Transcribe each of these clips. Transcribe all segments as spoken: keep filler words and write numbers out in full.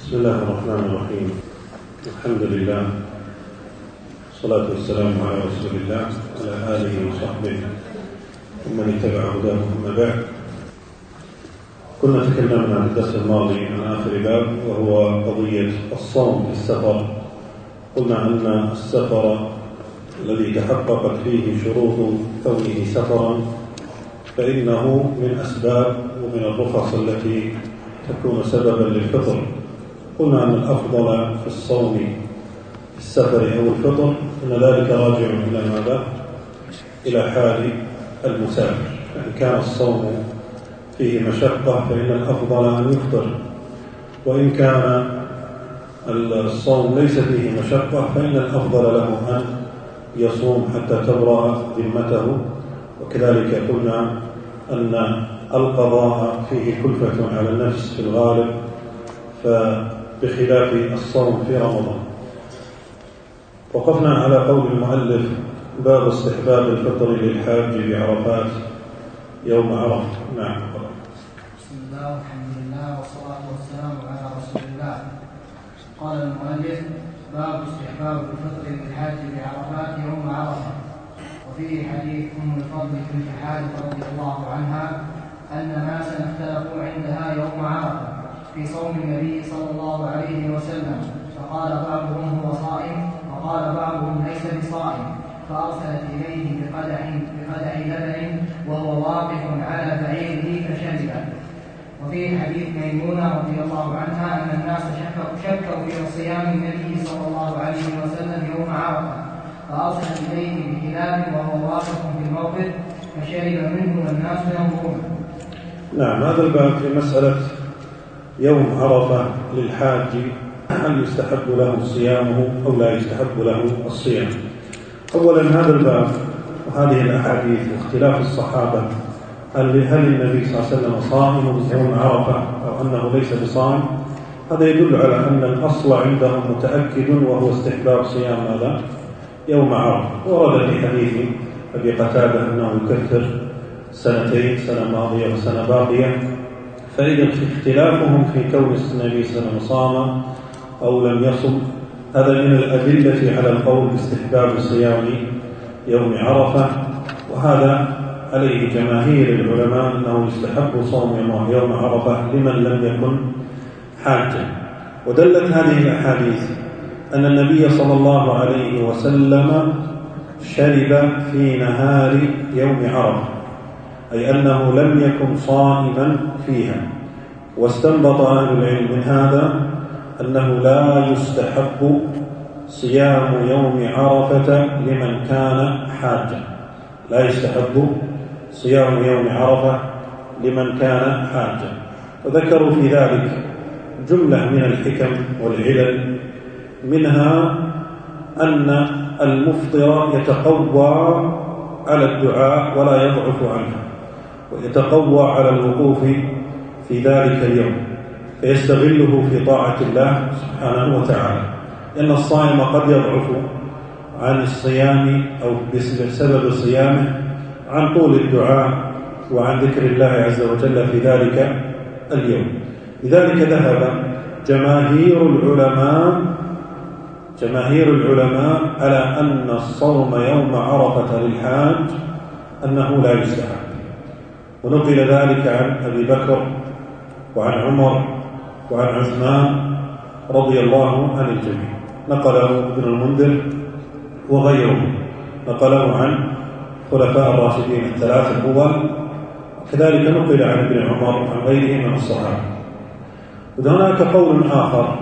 بسم الله الرحمن الرحيم. الحمد لله والصلاة والسلام على رسول الله وعلى آله وصحبه ومن اتبع هداه. أما بعد، كنا تكلمنا في الدرس الماضي عن آخر باب وهو قضية الصوم في السفر. قلنا أن السفر الذي تحققت فيه شروط كونه سفرا فإنه من أسباب ومن الرخص التي تكون سببا للفطر. قلنا أن الأفضل في الصوم في السفر أو الفطر أن ذلك راجع إلى ماذا؟ إلى حال المسافر. فإن كان الصوم فيه مشقة فإن الأفضل أن يفطر، وإن كان الصوم ليس فيه مشقة فإن الأفضل له أن يصوم حتى تبرأ ذمته. وكذلك قلنا أن القضاء فيه كلفة على النفس في الغالب، فبخلاف الصوم في رمضان. وقفنا على قول المؤلف: باب استحباب الفطر للحاج بعرفات يوم عرفة. نعم. بسم الله والحمد لله والصلاة والسلام على رسول الله. قال المؤلف: باب استحباب الفطر للحاج بعرفات يوم عرفة. وفيه حديث أم الفضل بنت حارث رضي الله عنها أن ناسا اختلفوا عندها يوم عرفة في صوم النبي صلى الله عليه وسلم، فقال بعضهم هو صائم وقال بعضهم ليس بصائم، فأرسلت إليه بقدح بقدح لبن وهو واقف على بعيره فشرب. وفي حديث ميمونة رضي الله عنها أن الناس شكوا في صيام النبي صلى الله عليه وسلم يوم عرفة، فأرسلت إليه بكلاب وهو واقف في الموقف فشرب منه والناس ينظرون. نعم. هذا الباب في مسألة يوم عرفة للحاج، هل يستحب له صيامه أو لا يستحب له الصيام؟ أولا هذا الباب وهذه الأحاديث واختلاف الصحابة هل هل النبي صلى الله عليه وسلم صائم يوم عرفة أو أنه ليس بصائم، هذا يدل على أن الأصل عندهم متأكد وهو استحباب صيام هذا يوم عرفة. ورد في حديث أبي قتادة أنه يكفر سنتين، سنة ماضية وسنة باقية. فإذا اختلافهم في كون النبي صلى الله عليه وسلم صام أو لم يصم هذا من الأدلة على القول باستحباب صيام يوم عرفة، وهذا عليه جماهير العلماء أنه يستحب صوم يوم عرفة لمن لم يكن حاجا. ودلت هذه الأحاديث أن النبي صلى الله عليه وسلم شرب في نهار يوم عرفة، أي أنه لم يكن صائما فيها. واستنبط أهل العلم من هذا أنه لا يستحب صيام يوم عرفة لمن كان حاجا، لا يستحب صيام يوم عرفة لمن كان حاجا. وذكروا في ذلك جملة من الحكم والعلل، منها أن المفطر يتقوى على الدعاء ولا يضعف عنه، ويتقوى على الوقوف في ذلك اليوم فيستغله في طاعة الله سبحانه وتعالى، لأن الصائم قد يضعف عن الصيام أو بسبب صيامه عن طول الدعاء وعن ذكر الله عز وجل في ذلك اليوم. لذلك ذهب جماهير العلماء جماهير العلماء على أن الصوم يوم عرفة للحاج أنه لا يستحب. ونقل ذلك عن أبي بكر وعن عمر وعن عثمان رضي الله عن الجميع. نقله ابن المنذر وغيره، نقله عن خلفاء الراشدين الثلاثة الأول، وكذلك نقل عن ابن عمر وعن غيره من الصحابة. وهناك قول آخر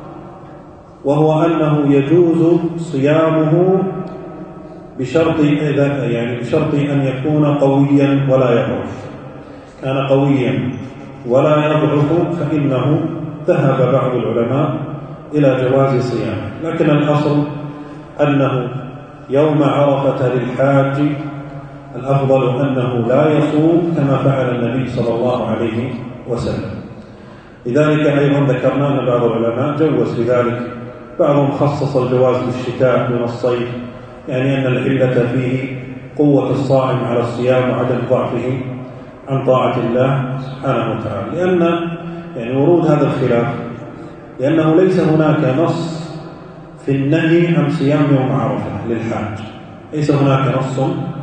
وهو أنه يجوز صيامه بشرط يعني بشرط أن يكون قويا ولا يضعف. كان قويا ولا يضعف فإنه ذهب بعض العلماء إلى جواز صيامه، لكن الأصل أنه يوم عرفة للحاج الأفضل أنه لا يصوم كما فعل النبي صلى الله عليه وسلم. لذلك أيضا ذكرنا أن بعض العلماء جوز لذلك، بعضهم خصص الجواز بالشتاء من الصيف، يعني أن العلة فيه قوة الصائم على الصيام وعدم ضعفه عن طاعة الله سبحانه وتعالى. لأن يعني ورود هذا الخلاف لأنه ليس هناك نص في النهي عن صيام يوم عرفة للحاج، ليس هناك نص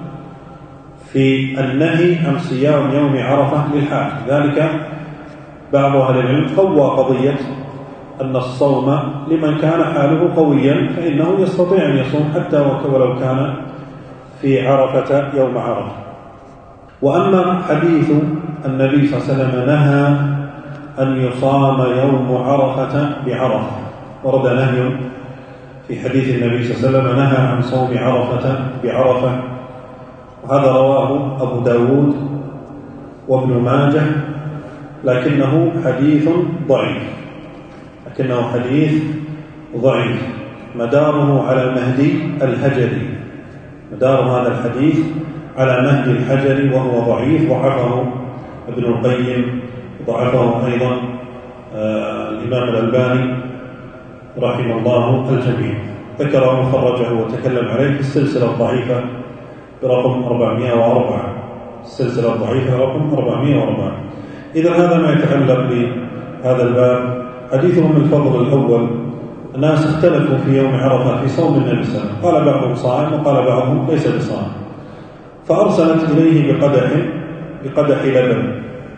في النهي عن صيام يوم عرفة للحاج. ذلك بعض أهل العلم قوى قضية أن الصوم لمن كان حاله قويا فإنه يستطيع أن يصوم حتى ولو كان في عرفة يوم عرفة. وأما حديث النبي صلى الله عليه وسلم نهى أن يصام يوم عرفة بعرفة، ورد نهي في حديث النبي صلى الله عليه وسلم نهى عن صوم عرفة بعرفة، وهذا رواه أبو داود وابن ماجه، لكنه حديث ضعيف لكنه حديث ضعيف مداره على المهدي الحجري، مدار هذا الحديث على مهدي الحجري وهو ضعيف، ضعفه ابن القيم، ضعفه أيضا آه الإمام الألباني رحمه الله الجميع، ذكر وخرجه وتكلم عليه في السلسلة الضعيفة برقم أربعمائة وأربعة، السلسلة الضعيفة رقم أربعمائة وأربعة. إذا هذا ما يتعلق بهذا الباب. حديثهم الفضل الأول، الناس اختلفوا في يوم عرفة في صوم النبي صلى الله عليه وسلم، قال بعضهم صائم وقال بعضهم ليس بصائم، فأرسلت إليه بقدح بقدح لبن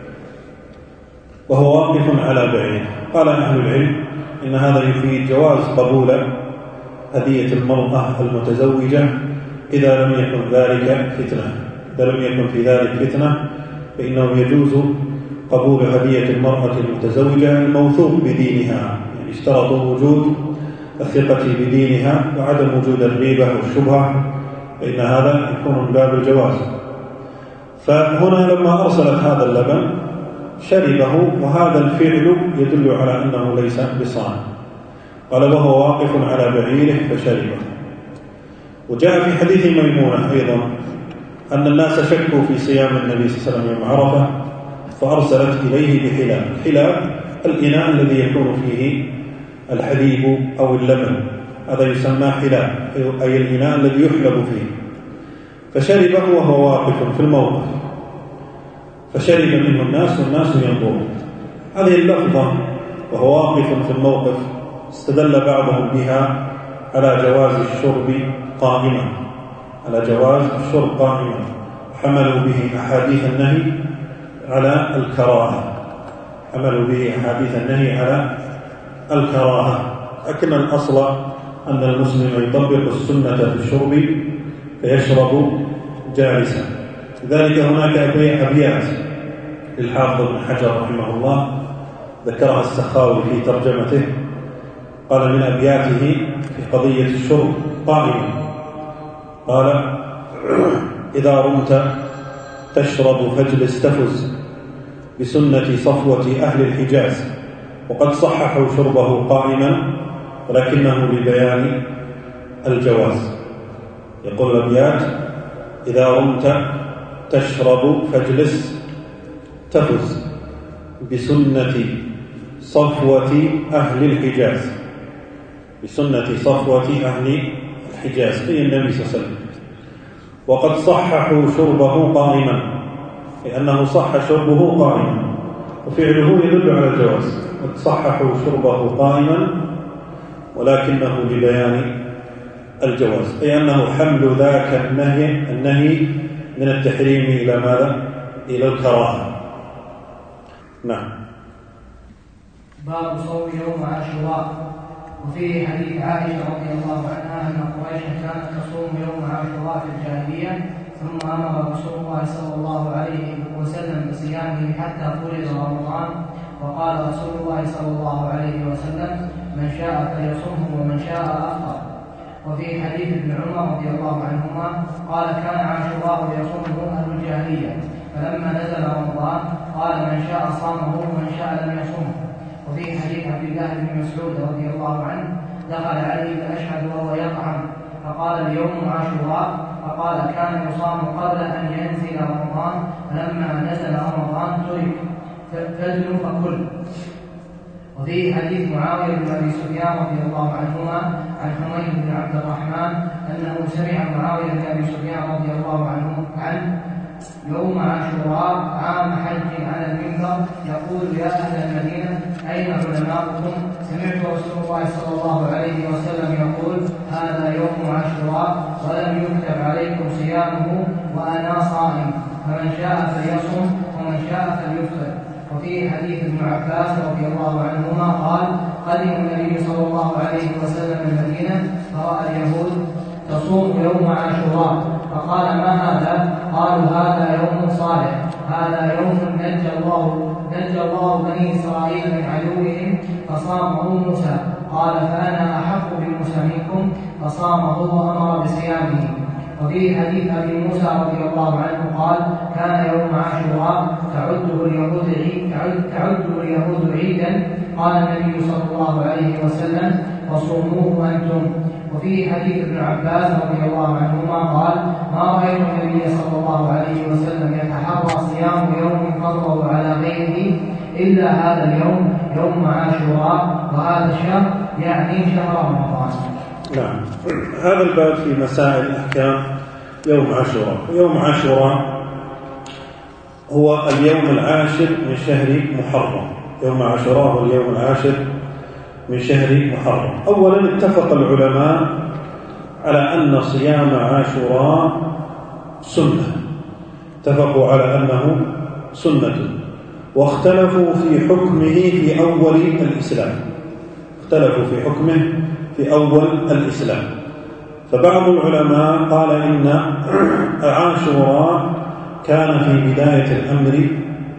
وهو واقف على بعير. قال أهل العلم إن هذا يفيد جواز قبول هدية المرأة المتزوجة إذا لم يكن ذلك فتنة، إذا لم يكن في ذلك فتنة فإنه يجوز قبول هدية المرأة المتزوجة الموثوق بدينها، يعني اشترطوا وجود الثقة بدينها وعدم وجود الغيبة والشبهة، فإن هذا يكون من باب الجواز. فهنا لما أرسلت هذا اللبن شربه، وهذا الفعل يدل على أنه ليس بصائم. قال وهو واقف على بعيره فشربه. وجاء في حديث ميمونة أيضا أن الناس شكوا في صيام النبي صلى الله عليه وسلم يوم عرفة فأرسلت إليه بحلاب. حلاب الإناء الذي يكون فيه الحليب أو اللبن، هذا يسمى حلاب، أي الإناء الذي يحلب فيه، فشربه وهو واقف في الموقف، فشرب منه الناس والناس ينظرون. هذه اللفظة وهو واقف في الموقف استدل بعضهم بها على جواز الشرب قائما، على جواز الشرب قائما، حملوا به أحاديث النهي على الكراهة، حملوا به أحاديث النهي على الكراهة، لكن الأصل أن المسلم يطبق السنة في الشرب فيشرب جالسا. لذلك هناك أبيات للحافظ ابن حجر رحمه الله ذكرها السخاوي في ترجمته، قال من أبياته في قضية الشرب قائما، قال إذا رمت تشرب فاجلس تفز بسنة صفوة أهل الحجاز، وقد صححوا شربه قائما ولكنه لبيان الجواز. يقول الأبيات إذا رمت تشرب فاجلس تفز بسنة صفوة أهل الحجاز، بسنة صفوة أهل الحجاز أي النبي صلى الله عليه وسلم، وقد صححوا شربه قائما، لأنه صح شربه قائما وفعله يدل على الجواز، قد صححوا شربه قائما ولكنه لبيان الجواز، أي أنه حمل ذاك النهي النهي من التحريم إلى ماذا؟ إلى الكراهة. نعم. باب صوم يوم عاشوراء. وفيه حديث عائشة رضي الله عنها أن قريشا كانت تصوم يوم عاشوراء في الجاهلية، ثم أمر رسول الله صلى الله عليه وسلم بصيامه حتى فرض رمضان، وقال رسول الله صلى الله عليه وسلم من شاء فليصومه ومن شاء أفطر. وفي حديث ابن عمر رضي الله عنهما قال كان عاشوراء يصومه أهل الجاهلية، فلما نزل رمضان قال من شاء صامه ومن شاء لم يصومه. وفي حديث عبد الله بن مسعود رضي الله عنه دخل عليه الأشهد وهو يطعم فقال اليوم عاشوراء، فقال كان يصام قبل أن ينزل رمضان، فلما نزل رمضان ترك فادنوا فكل. وفي حديث معاوية بن أبي سفيان رضي الله عنهما عن حميد بن عبد الرحمن أنه سمع معاوية بن أبي سفيان رضي الله عنه عن يوم عاشوراء عام حج على المنبر يقول يا أهل المدينة أين علماؤكم؟ سمعت رسول الله صلى الله عليه وسلم يقول هذا يوم عاشوراء ولم يكتب عليكم صيامه وأنا صائم، فمن شاء فليصم ومن شاء فليفطر. وفي حديث ابن عباس رضي الله عنهما قال قدم النبي صلى الله عليه وسلم المدينة فرأى اليهود تصوم يوم عاشوراء فقال ما هذا؟ قالوا هذا يوم صالح، هذا يوم نجى الله نجى الله بني إسرائيل من عدوهم فصامه موسى. قال فأنا أحق بموسى منكم فصامه وأمر بصيامه. وفي حديث أبي موسى رضي الله عنه قال كان يوم عاشوراء تعده اليهود عيد تعده اليهود عيدا، قال النبي صلى الله عليه وسلم فصوموه أنتم. وفي حديث ابن عباس رضي الله عنهما قال ما رأيت النبي صلى الله عليه وسلم يتحرى صيام يوم فضله على غيره إلا هذا اليوم يوم عاشوراء، وهذا الشهر يعني شهر رمضان. نعم. هذا الباب في مسائل أحكام يوم عاشوراء. يوم عاشوراء هو اليوم العاشر من شهر محرم. يوم عاشوراء هو اليوم العاشر من شهر محرم. أولا اتفق العلماء على أن صيام عاشوراء سنة، اتفقوا على أنه سنة، واختلفوا في حكمه في أول الإسلام اختلفوا في حكمه في أول الإسلام. فبعض العلماء قال إن عاشوراء كان في بداية الأمر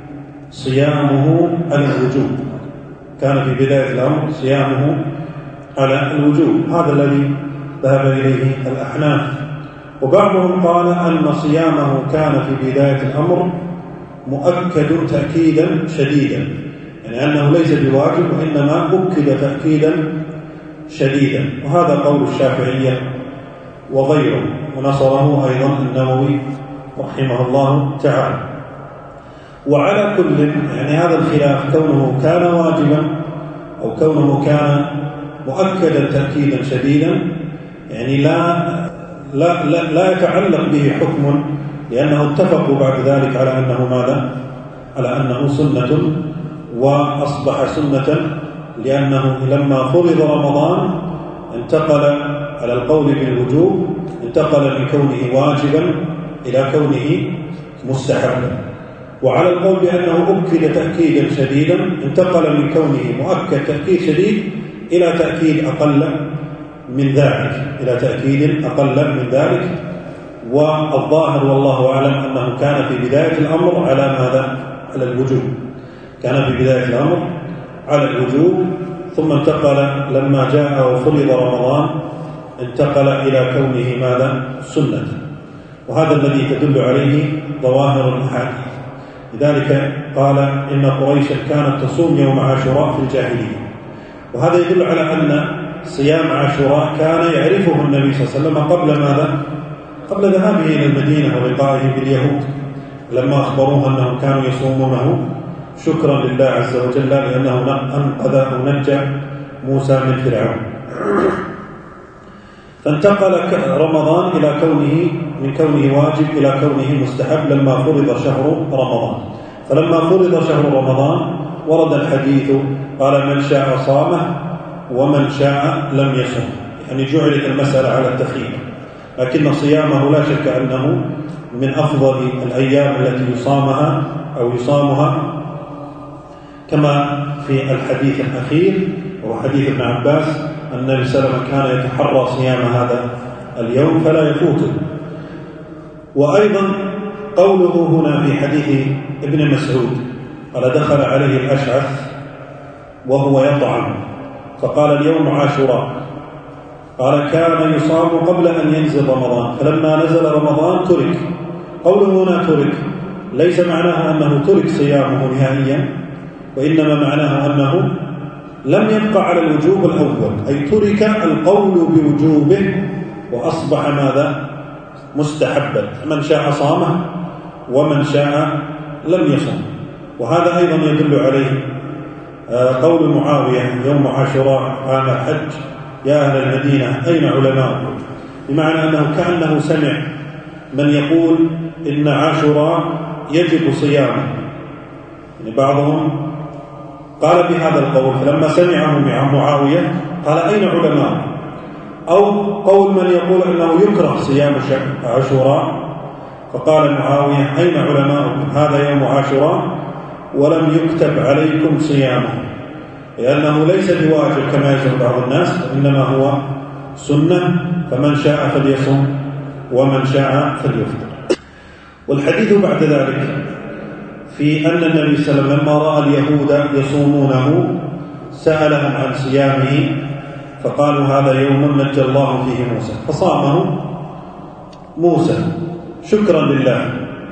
صيامه على الوجوب كان في بداية الأمر صيامه على الوجوب هذا الذي ذهب إليه الأحناف. وبعضهم قال أن صيامه كان في بداية الأمر مؤكد تأكيدا شديدا، يعني أنه ليس بواجب وإنما أكد تأكيدا شديدا، وهذا قول الشافعية وغيره، ونصره أيضا النووي رحمه الله تعالى. وعلى كل يعني هذا الخلاف كونه كان واجبا أو كونه كان مؤكدا تأكيدا شديدا يعني لا لا لا, لا يتعلق به حكم، لأنه اتفقوا بعد ذلك على أنه ماذا؟ على أنه سنة، وأصبح سنة لأنه لما فرض رمضان انتقل على القول بالوجوب، انتقل من كونه واجبا إلى كونه مستحبا. وعلى القول بأنه أكد تأكيدا شديدا انتقل من كونه مؤكد تأكيد شديد إلى تأكيد أقل من ذلك إلى تأكيد أقل من ذلك. والظاهر والله أعلم أنه كان في بداية الأمر على ماذا؟ على الوجوب كان في بداية الأمر على الوجوب، ثم انتقل لما جاء وفرض رمضان انتقل إلى كونه ماذا؟ سنة. وهذا الذي تدل عليه ظواهر الأحاديث. لذلك قال إن قريشا كانت تصوم يوم عاشوراء في الجاهلية، وهذا يدل على أن صيام عاشوراء كان يعرفه النبي صلى الله عليه وسلم قبل ماذا؟ قبل ذهابه إلى المدينة ولقائه باليهود، لما أخبروه أنهم كانوا يصومونه شكرا لله عز وجل لأنه أنقذ ونجى موسى من فرعون. فانتقل رمضان إلى كونه من كونه واجب إلى كونه مستحب لما فرض شهر رمضان. فلما فرض شهر رمضان ورد الحديث قال من شاء صامه ومن شاء لم يصم، يعني جعلت المسألة على التخيير، لكن صيامه لا شك أنه من أفضل الأيام التي يصامها أو يصامها، كما في الحديث الأخير وهو حديث ابن عباس أن النبي صلى الله عليه وسلم كان يتحرى صيام هذا اليوم فلا يفوته. وأيضا قوله هنا في حديث ابن مسعود قال دخل عليه الأشعث وهو يطعم فقال اليوم عاشوراء، قال كان يصام قبل أن ينزل رمضان فلما نزل رمضان ترك. قوله هنا ترك ليس معناه أنه ترك صيامه نهائيا، وإنما معناه أنه لم يبقى على الوجوب الأول، أي ترك القول بوجوبه وأصبح ماذا؟ مستحبا، من شاء صامه ومن شاء لم يصم. وهذا أيضا يدل عليه قول معاوية يوم عاشوراء عام الحج يا أهل المدينة أين علماؤكم، بمعنى أنه كأنه سمع من يقول إن عاشوراء يجب صيامه، يعني بعضهم قال بهذا القول، فلما سمعه معاوية قال أين علماء؟ أو قول من يقول أنه يكره صيام عاشوراء، فقال معاوية أين علماؤكم؟ هذا يوم عاشوراء ولم يكتب عليكم صيامه، لأنه ليس بواجب كما يزعم بعض الناس، إنما هو سنة، فمن شاء فليصم ومن شاء فليفطر. والحديث بعد ذلك في أن النبي صلى الله عليه وسلم لما رأى اليهود يصومونه سألهم عن صيامه، فقالوا هذا يوم نجى الله فيه موسى، فصامه موسى شكرا لله،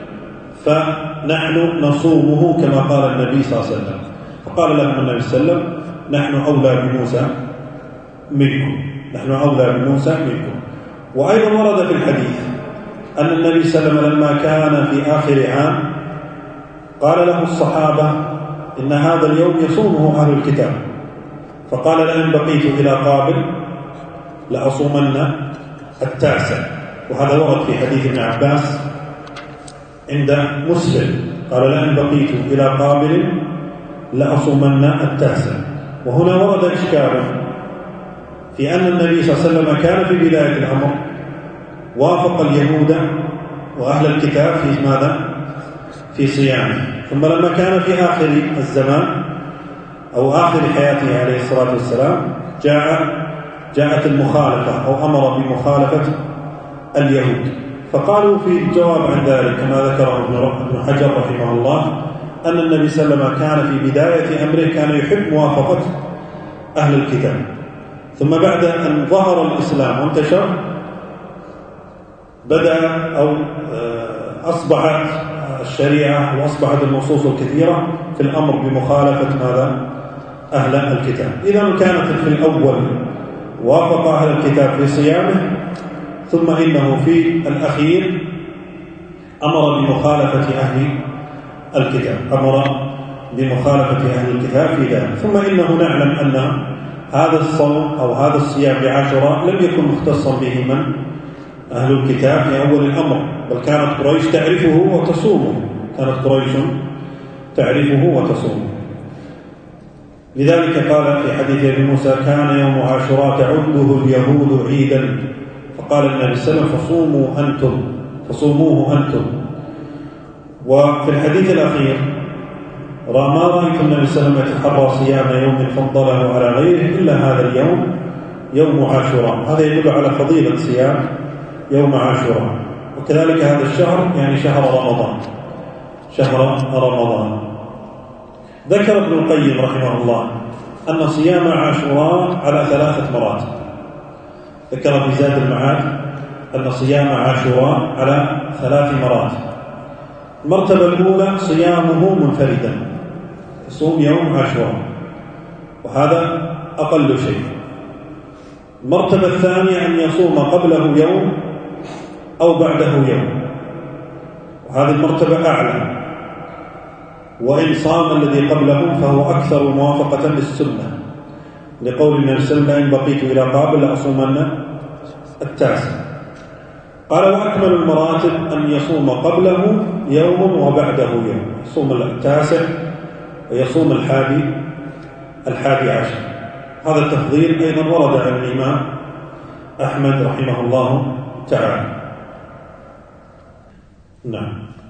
فنحن نصومه كما قال النبي صلى الله عليه وسلم. فقال لهم النبي صلى الله عليه وسلم نحن أولى بموسى منكم، نحن أولى بموسى منكم. وأيضا ورد في الحديث أن النبي صلى الله عليه وسلم لما كان في آخر عام قال له الصحابة إن هذا اليوم يصومه أهل الكتاب، فقال لئن بقيت إلى قابل لأصومن التاسع. وهذا ورد في حديث ابن عباس عند مسلم، قال لئن بقيت إلى قابل لأصومن التاسع. وهنا ورد إشكال في أن النبي صلى الله عليه وسلم كان في بداية الأمر وافق اليهود وأهل الكتاب في ماذا؟ في صيامه، ثم لما كان في آخر الزمان أو آخر حياته عليه الصلاة والسلام جاء جاءت المخالفة أو أمر بمخالفة اليهود، فقالوا في الجواب عن ذلك كما ذكره ابن حجر رحمه الله أن النبي صلى الله عليه وسلم كان في بداية أمره كان يحب موافقة أهل الكتاب، ثم بعد أن ظهر الإسلام وانتشر بدأ أو أصبحت الشريعة وأصبحت النصوص الكثيرة في الأمر بمخالفة ماذا؟ أهل الكتاب. إذا كانت في الأول وافق أهل الكتاب في صيامه، ثم إنه في الأخير أمر بمخالفة أهل الكتاب، أمر بمخالفة أهل الكتاب في ذلك. ثم إنه نعلم أن هذا الصوم أو هذا الصيام بعاشوراء لم يكن مختصا به من أهل الكتاب في أول الأمر، بل كانت قريش تعرفه وتصومه، كانت قريش تعرفه وتصومه. لذلك قال في حديث ابي موسى كان يوم عاشوراء تعده اليهود عيدا، فقال النبي صلى الله عليه وسلم فصوموا أنتم فصوموه أنتم. وفي الحديث الأخير ما رأيت النبي صلى الله عليه وسلم يتحرى صيام يوم فضله على غيره إلا هذا اليوم يوم عاشوراء. هذا يدل على فضيلة صيام يوم عاشوراء. وكذلك هذا الشهر يعني شهر رمضان، شهر رمضان. ذكر ابن القيم رحمه الله أن صيام عاشوراء على ثلاثة مراتب. ذكر في زاد المعاد أن صيام عاشوراء على ثلاث مراتب. المرتبة الأولى صيامه منفردا، يصوم يوم عاشوراء، وهذا أقل شيء. المرتبة الثانية أن يصوم قبله يوم أو بعده يوم، وهذه المرتبة أعلى، وإن صام الذي قبله فهو أكثر موافقة للسنة، لقول النبي صلى الله عليه وسلم إن بقيت إلى قابل لأصومن التاسع. قال وأكمل المراتب أن يصوم قبله يوم وبعده يوم، يصوم التاسع ويصوم الحادي الحادي عشر. هذا التفضيل أيضا ورد عن الإمام أحمد رحمه الله تعالى. نعم.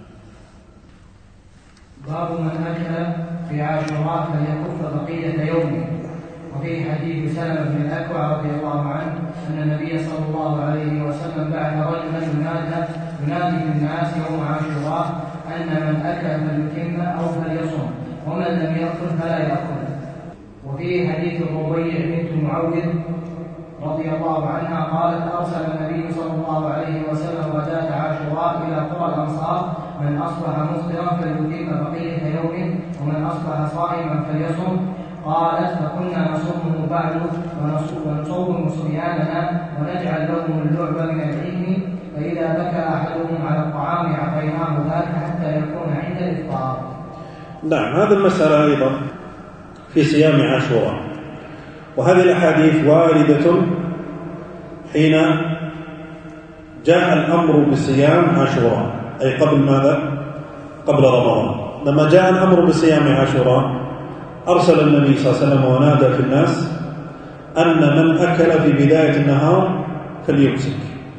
باب من أكل في عاشوراء فليكف بقية يومه. وفي حديث سلمة بن الأكوع رضي الله عنه أن النبي صلى الله عليه وسلم بعث رجلا ينادى ينادي في الناس يوم عاشوراء أن من أكل فليتم أو فليصم، ومن لم يأكل فلا يأكل. وفي حديث الربيع بنت معوذ رضي الله عنها قالت أرسل النبي صلى الله عليه وسلم غداة عاشوراء إلى قرى الأنصار من أصبح مفطرا فليتم بقية يومه ومن أصبح صائما فليصم. قالت فكنا نصومه بعد ونصوم صبياننا ونجعل لهم اللعب من العلم، فإذا بكى أحدهم على الطعام أعطيناه ذاك حتى يكون عند الإفطار. نعم. هذه المسألة أيضا في صيام عاشوراء، وهذه الأحاديث واردة حين جاء الأمر بصيام عاشوراء، أي قبل ماذا؟ قبل رمضان. لما جاء الأمر بصيام عاشوراء أرسل النبي صلى الله عليه وسلم ونادى في الناس أن من أكل في بداية النهار فليمسك،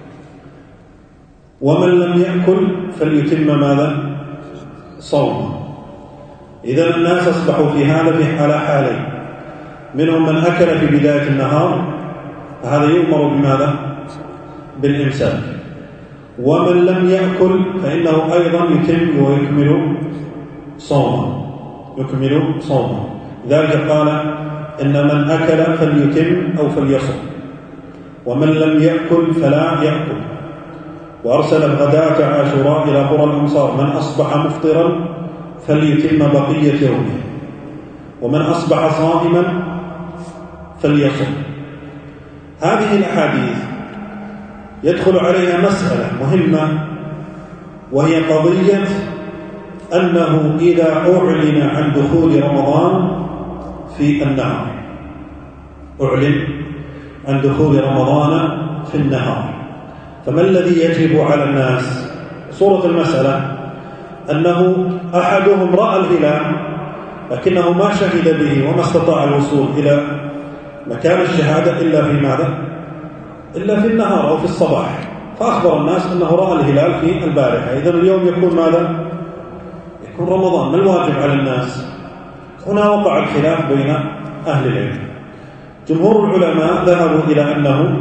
ومن لم يأكل فليتم ماذا؟ صومه. إذن الناس أصبحوا في هذا في على حالين، منهم من أكل في بداية النهار فهذا يؤمر بماذا؟ بالإمساك، ومن لم يأكل فإنه أيضا يتم ويكمل صومه يكمل صومه لذلك قال إن من أكل فليتم أو فليصم، ومن لم يأكل فلا يأكل. وأرسل الغداة عاشوراء إلى قرى الأمصار من أصبح مفطرا فليتم بقية يومه، ومن أصبح صائما فليصم. هذه الأحاديث يدخل عليها مسألة مهمة، وهي قضية أنه إذا أعلن عن دخول رمضان في النهار، أعلن عن دخول رمضان في النهار، فما الذي يجب على الناس؟ صورة المسألة أنه أحدهم رأى الهلال لكنه ما شهد به وما استطاع الوصول إلى مكان الشهادة إلا في ماذا؟ إلا في النهار أو في الصباح، فأخبر الناس أنه رأى الهلال في البارحة. إذن اليوم يكون ماذا؟ يكون رمضان. ما الواجب على الناس؟ هنا وقع الخلاف بين أهل العلم. جمهور العلماء ذهبوا إلى أنه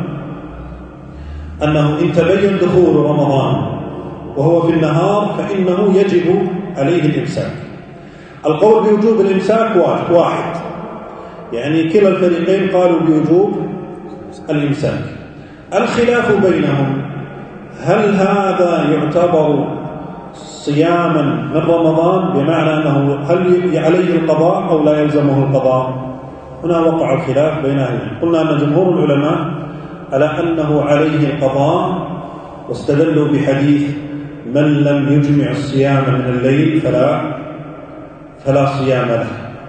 أنه إن تبين دخول رمضان وهو في النهار فإنه يجب عليه الإمساك. القول بوجوب الإمساك واحد، يعني كلا الفريقين قالوا بوجوب الإمساك. الخلاف بينهم هل هذا يعتبر صياما من رمضان، بمعنى أنه هل عليه القضاء أو لا يلزمه القضاء؟ هنا وقع الخلاف بين أهل العلم. قلنا أن جمهور العلماء على أنه عليه القضاء، واستدلوا بحديث من لم يجمع الصيام من الليل فلا فلا صيام له،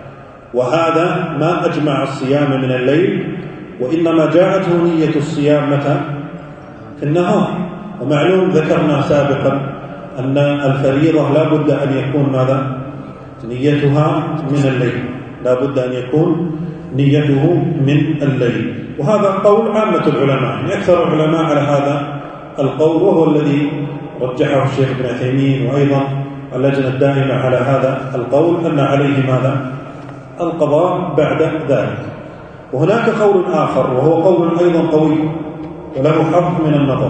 وهذا ما أجمع الصيام من الليل، وإنما جاءته نية الصيام متى؟ في النهار. ومعلوم ذكرنا سابقا أن الفريضة لا بد أن يكون ماذا؟ نيتها من الليل، لا بد أن يكون نيته من الليل. وهذا قول عامة العلماء، يعني أكثر العلماء على هذا القول، وهو الذي رجحه الشيخ ابن عثيمين وأيضا اللجنة الدائمة على هذا القول، أن عليه ماذا؟ القضاء بعد ذلك. وهناك قول آخر وهو قول أيضا قوي وله حظ من النظر،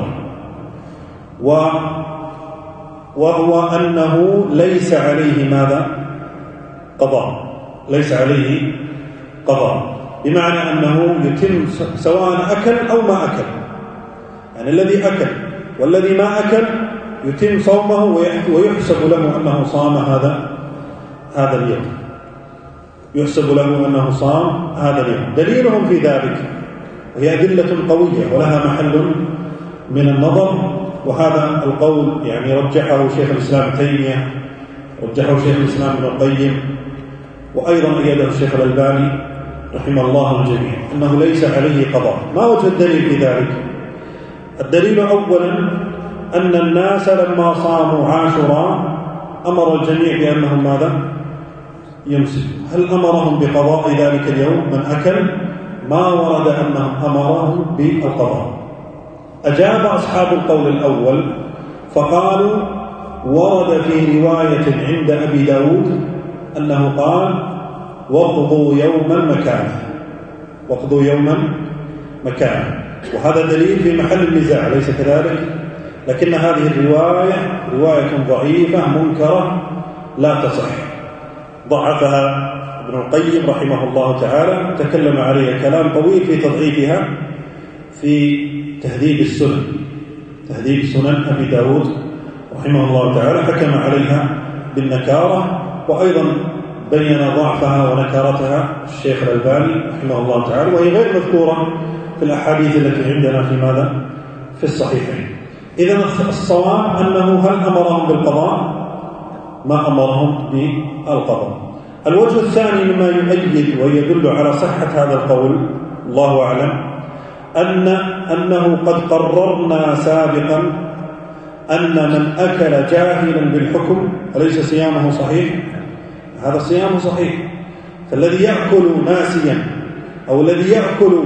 وهو أنه ليس عليه ماذا؟ قضاء، ليس عليه قضاء، بمعنى أنه يتم سواء أكل أو ما أكل. يعني الذي أكل والذي ما أكل يتم صومه ويحسب له أنه صام هذا هذا اليوم، يحسب له أنه صام هذا اليوم. دليلهم في ذلك وهي أدلة قوية ولها محل من النظر، وهذا القول يعني رجحه شيخ الإسلام تيمية، رجحه شيخ الإسلام ابن القيم، وأيضا أيده الشيخ الألباني رحمه الله الجميع، أنه ليس عليه قضاء. ما وجه الدليل في ذلك؟ الدليل أولا أن الناس لما صاموا عاشوراء أمر الجميع بأنهم ماذا؟ يمسكوا. هل أمرهم بقضاء ذلك اليوم من أكل؟ ما ورد أنهم أمرهم بالقضاء. أجاب أصحاب القول الأول فقالوا ورد في رواية عند أبي داود أنه قال وقضوا يوما مكانه، وقضوا يوما مكانه، وهذا دليل في محل النزاع، ليس كذلك؟ لكن هذه الرواية رواية ضعيفة منكرة لا تصح، ضعفها ابن القيم رحمه الله تعالى، تكلم عليها كلام طويل في تضعيفها في تهذيب السنن، تهذيب سنن أبي داود رحمه الله تعالى، حكم عليها بالنكارة، وأيضا بين ضعفها ونكارتها الشيخ الألباني رحمه الله تعالى، وهي غير مذكورة في الأحاديث التي عندنا في ماذا؟ في الصحيحين. إذن الصواب أنه هل أمرهم بالقضاء؟ ما أمرهم بالقضاء. الوجه الثاني مما يؤيد ويدل على صحة هذا القول الله أعلم أن أنه قد قررنا سابقا أن من أكل جاهلا بالحكم أليس صيامه صحيح؟ هذا صيامه صحيح، فالذي يأكل ناسيا أو الذي يأكل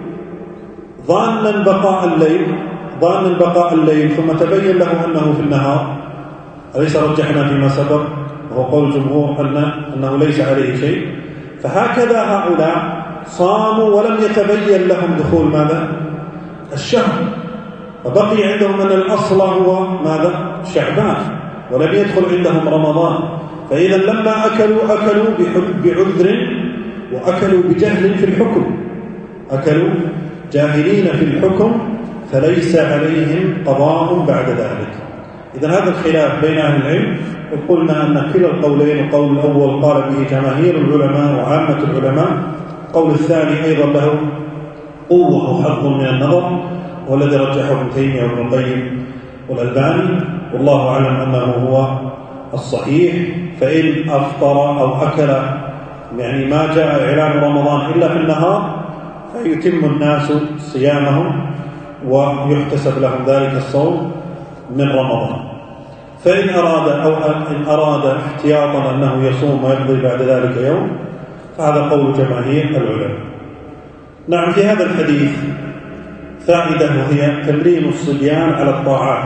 ظانا بقاء الليل ظانا بقاء الليل ثم تبين له أنه في النهار، أليس رجحنا فيما سبق وهو قول الجمهور أن أنه ليس عليه شيء؟ فهكذا هؤلاء صاموا ولم يتبين لهم دخول ماذا؟ الشهر، فبقي عندهم أن الأصل هو ماذا؟ شعبان، ولم يدخل عندهم رمضان. فإذا لما أكلوا أكلوا بعذر وأكلوا بجهل في الحكم، أكلوا جاهلين في الحكم فليس عليهم قضاء بعد ذلك. إذا هذا الخلاف بين أهل العلم، وقلنا أن كلا القولين، القول الأول قال به جماهير العلماء وعامة العلماء، القول الثاني أيضا له قوة وحظ من النظر، والذي رجحه ابن تيمية وابن القيم والألباني، والله أعلم أنه هو الصحيح. فإن أفطر أو أكل يعني ما جاء إعلان رمضان إلا في النهار فيتم الناس صيامهم ويحتسب لهم ذلك الصوم من رمضان. فإن أراد أو إن أراد احتياطا أنه يصوم ويقضي بعد ذلك يوم فهذا قول جماهير العلماء. نعم، في هذا الحديث فائدة وهي تمرين الصبيان على الطاعات،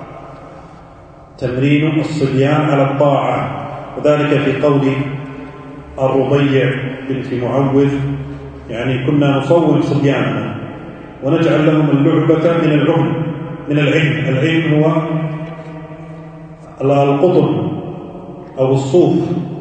تمرين الصبيان على الطاعة، وذلك في قول الربيع بنت معوذ يعني كنا نصوم صبياننا ونجعل لهم اللعبة من العلم من العلم العلم هو القطن أو الصوف،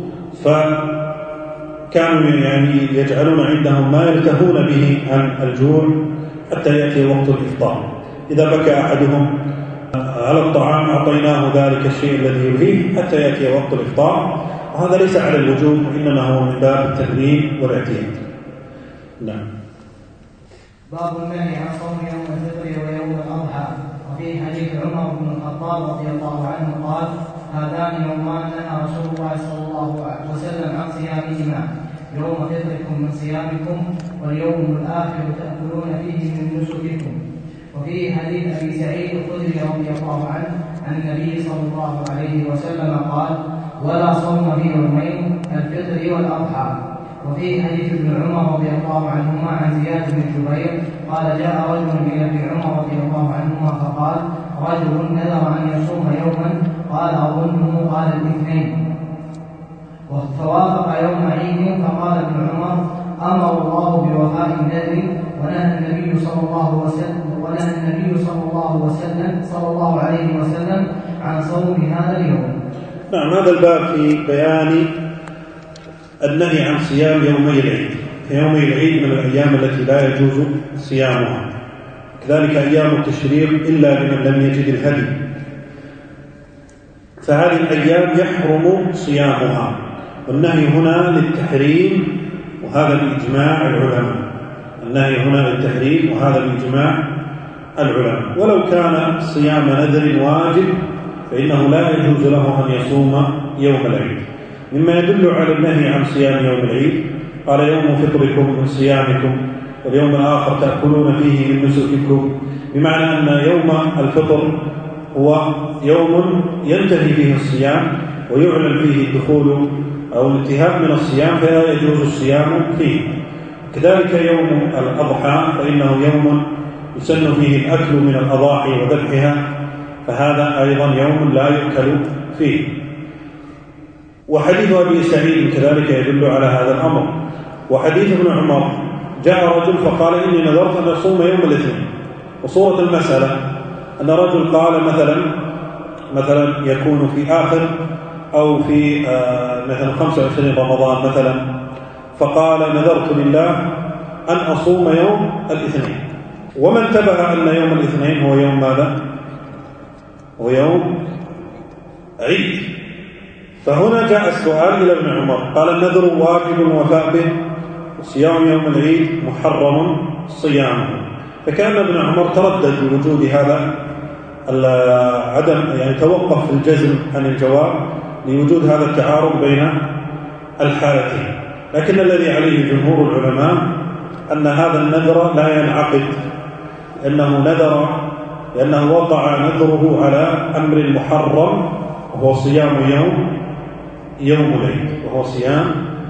فكانوا يعني يجعلون عندهم ما يلتهون به عن الجوع حتى يأتي وقت الإفطار. إذا بكى أحدهم على الطعام أعطيناه ذلك الشيء الذي يلهيه حتى يأتي وقت الإفطار، وهذا ليس على الوجوب وإنما هو من باب التمرين والاعتياد. نعم. باب النهي عن صوم يوم الفطر ويوم الأضحى. وفي حديث عمر بن الخطاب رضي الله عنه قال: هذان يومان نهى رسول الله صلى الله عليه وسلم عن صيامهما، يوم فطركم من صيامكم واليوم الآخر تأكلون فيه من نسككم. وفي حديث أبي سعيد الخدري رضي الله عنه عن النبي صلى الله عليه وسلم قال: ولا صوم في يومين الفطر والأضحى. وفي حديث ابن عمر رضي الله عنهما عن زياد بن جبير قال: جاء رجل إلى ابن عمر رضي الله عنهما فقال: رجل نذر أن يصوم يوما، قال: أظنه قال الاثنين، فوافق يوم عيد، فقال ابن عمر: أمر الله بوفاء النذر، ونهى النبي صلى الله وسلم ونهى النبي صلى الله وسلم صلى الله عليه وسلم عن صوم هذا اليوم. نعم، هذا الباب في بيان النهي عن صيام يومي العيد. يومي العيد من الأيام التي لا يجوز صيامها، كذلك أيام التشريق إلا لمن لم يجد الهدي، فهذه الأيام يحرم صيامها، والنهي هنا للتحريم وهذا بإجماع العلماء. النهي هنا للتحريم وهذا بإجماع العلماء. ولو كان صيام نذر واجب فإنه لا يجوز له أن يصوم يوم العيد. مما يدل على النهي عن صيام يوم العيد قال: يوم فطركم من صيامكم واليوم الآخر تأكلون فيه من نسككم، بمعنى أن يوم الفطر هو يوم ينتهي فيه الصيام ويعلن فيه الدخول أو الانتهاء من الصيام فلا يجوز الصيام فيه. كذلك يوم الأضحى فإنه يوم يسن فيه الأكل من الأضاحي وذبحها، فهذا أيضا يوم لا يؤكل فيه. وحديث أبي سعيد كذلك يدل على هذا الأمر. وحديث ابن عمر: جاء رجل فقال: إني نذرت أن أصوم يوم الاثنين. وصورة المسألة أن رجل قال مثلا مثلا يكون في آخر أو في آه مثلا خمسة وعشرين رمضان مثلا، فقال: نذرت لله أن أصوم يوم الاثنين، وما انتبه أن يوم الاثنين هو يوم ماذا؟ هو يوم عيد. فهنا جاء السؤال إلى ابن عمر، قال: النذر واجب الوفاء به، وصيام يوم العيد محرم صيامه. فكان ابن عمر تردد بوجود هذا عدم يعني توقف في الجزم عن الجواب لوجود هذا التعارض بين الحالتين. لكن الذي عليه جمهور العلماء أن هذا النذر لا ينعقد، لأنه نذر لأنه وقع نذره على أمر محرم وهو صيام يوم يوم العيد وهو صيام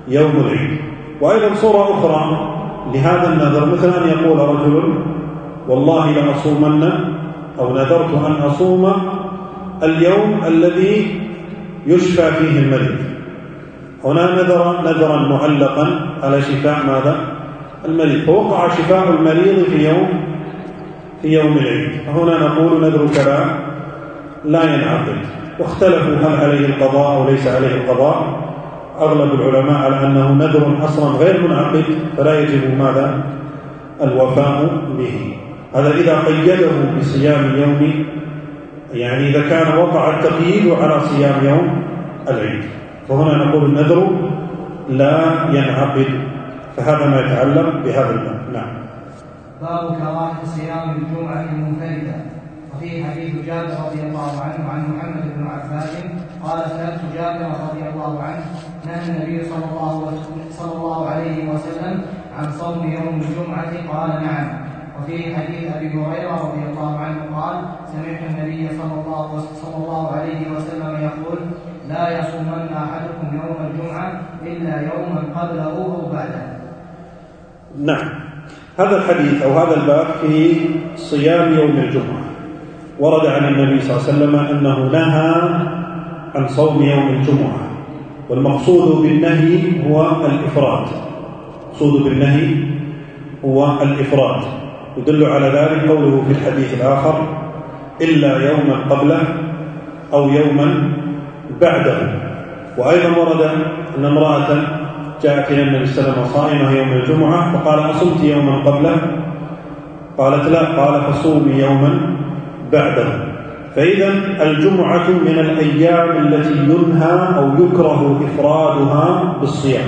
يوم العيد. وأيضا صورة أخرى لهذا النذر مثل أن يقول رجل والله لأصومن أو نذرت أن أصوم اليوم الذي يشفى فيه المريض. هنا نذر نذرا معلقا على شفاء ماذا؟ المريض، فوقع شفاء المريض في يوم في يوم العيد، فهنا نقول نذرك لا لا ينعقد. واختلفوا هل عليه القضاء أو ليس عليه القضاء. أغلب العلماء على أنه نذر أصلا غير منعقد فلا يجب ماذا؟ الوفاء به. هذا إذا قيده بصيام يوم، يعني إذا كان وقع التقييد على صيام يوم العيد، فهنا نقول النذر لا ينعقد. فهذا ما يتعلق بهذا الباب. نعم. باب كراهة صيام الجمعة المنفردة. وفيه حديث جابر رضي الله عنه عن محمد بن عباس قال سألت جابر رضي الله عنه نهى النبي صلى الله صلى الله عليه وسلم عن صوم يوم الجمعة؟ قال نعم. وفيه حديث أبي هريرة رضي الله عنه قال سمعت النبي صلى الله صلى الله عليه وسلم يقول لا يصومن أحدكم يوم الجمعة إلا يوما قبله أو بعده. نعم. هذا الحديث أو هذا الباب في صيام يوم الجمعة. ورد عن النبي صلى الله عليه وسلم أنه نهى عن صوم يوم الجمعة، والمقصود بالنهي هو الإفراد. المقصود بالنهي هو الإفراد، يدل على ذلك قوله في الحديث الآخر إلا يوما قبله أو يوما بعده. وأيضا ورد أن امرأة جاءت إلى النبي صلى الله عليه وسلم صائمة يوم الجمعة فقال أصمت يوما قبله؟ قالت لا، قال فصومي يوما بعده. فإذا الجمعة من الأيام التي ينهى أو يكره إفرادها بالصيام،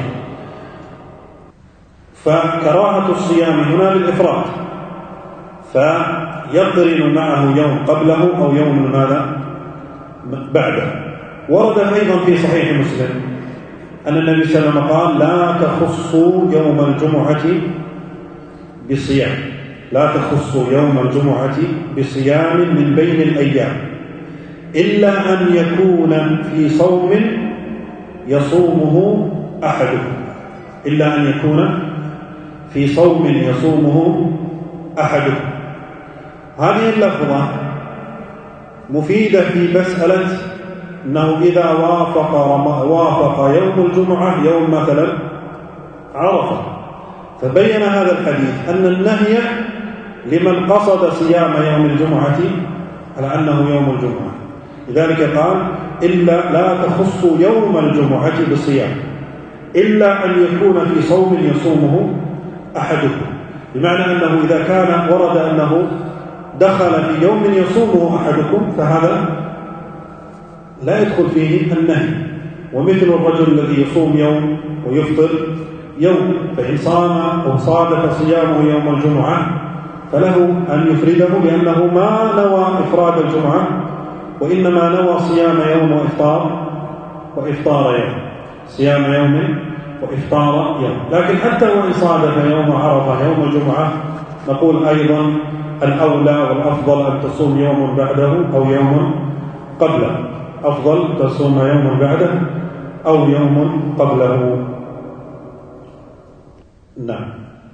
فكراهة الصيام هنا للإفراد، فيقرن معه يوم قبله أو يوم ماذا بعده. ورد أيضا في صحيح مسلم أن النبي صلى الله عليه وسلم قال لا تخصوا يوم الجمعة بصيام، لا تخصوا يوم الجمعة بصيام من بين الأيام إلا أن يكون في صوم يصومه أحدكم، إلا أن يكون في صوم يصومه أحدكم. هذه اللفظة مفيدة في مسألة أنه إذا وافق وافق يوم الجمعة يوم مثلا عرفة، فبين هذا الحديث أن النهي لمن قصد صيام يوم الجمعة على أنه يوم الجمعة. لذلك قال إلا لا تخصوا يوم الجمعة بصيام إلا أن يكون في صوم يصومه أحدكم، بمعنى أنه إذا كان ورد أنه دخل في يوم يصومه أحدكم فهذا لا يدخل فيه النهي. ومثل الرجل الذي يصوم يوم ويفطر يوم، فإن صام أو صادف صيامه يوم الجمعة فله أن يفرده لأنه ما نوى إفراد الجمعة وإنما نوى صيام يوم وإفطار وإفطار يوم، صيام يوم وإفطار يوم. لكن حتى وإن صادف يوم عرفة يوم الجمعة نقول أيضا الأولى والأفضل أن تصوم يوم بعده أو يوم قبله، أفضل تصوم يوم بعده أو يوم قبله. نعم.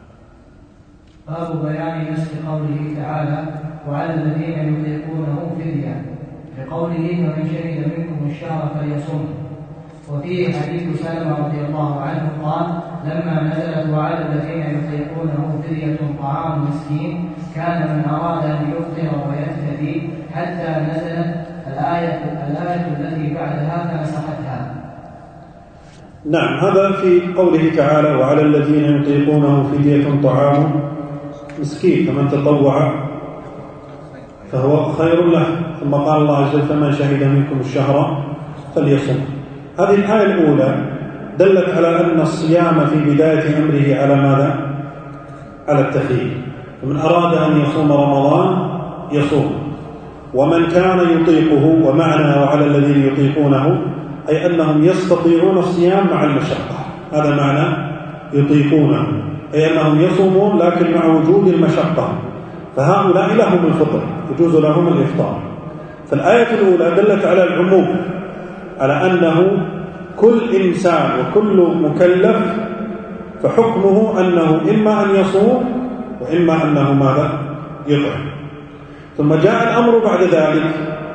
باب بيان نسخ قوله تعالى وعلى الذين يطيقونه فدية، بقوله فمن شهد منكم الشهر فليصم. وفيه حديث سلمة رضي الله عنه قال لما نزلت وعلى الذين يطيقونه فدية طعام مسكين كان من أراد أن يفطر ويفتدي حتى نزلت الآية, الآية التي بعدها فنسختها. نعم. هذا في قوله تعالى وعلى الذين يطيقونه فدية طعام مسكين فمن تطوع فهو خير له. ثم قال الله عز وجل فمن شهد منكم الشهر فليصم. هذه الآية الأولى دلت على أن الصيام في بداية أمره على ماذا؟ على التخيير، فمن أراد أن يصوم رمضان يصوم، ومن كان يطيقه، ومعنى وعلى الذين يطيقونه أي أنهم يستطيعون الصيام مع المشقة، هذا معنى يطيقونه، أي أنهم يصومون لكن مع وجود المشقة، فهؤلاء لهم الفطر يجوز لهم الإفطار. فالآية الأولى دلت على العموم، على أنه كل إنسان وكل مكلف فحكمه أنه إما أن يصوم وإما أنه ماذا يطعم. ثم جاء الأمر بعد ذلك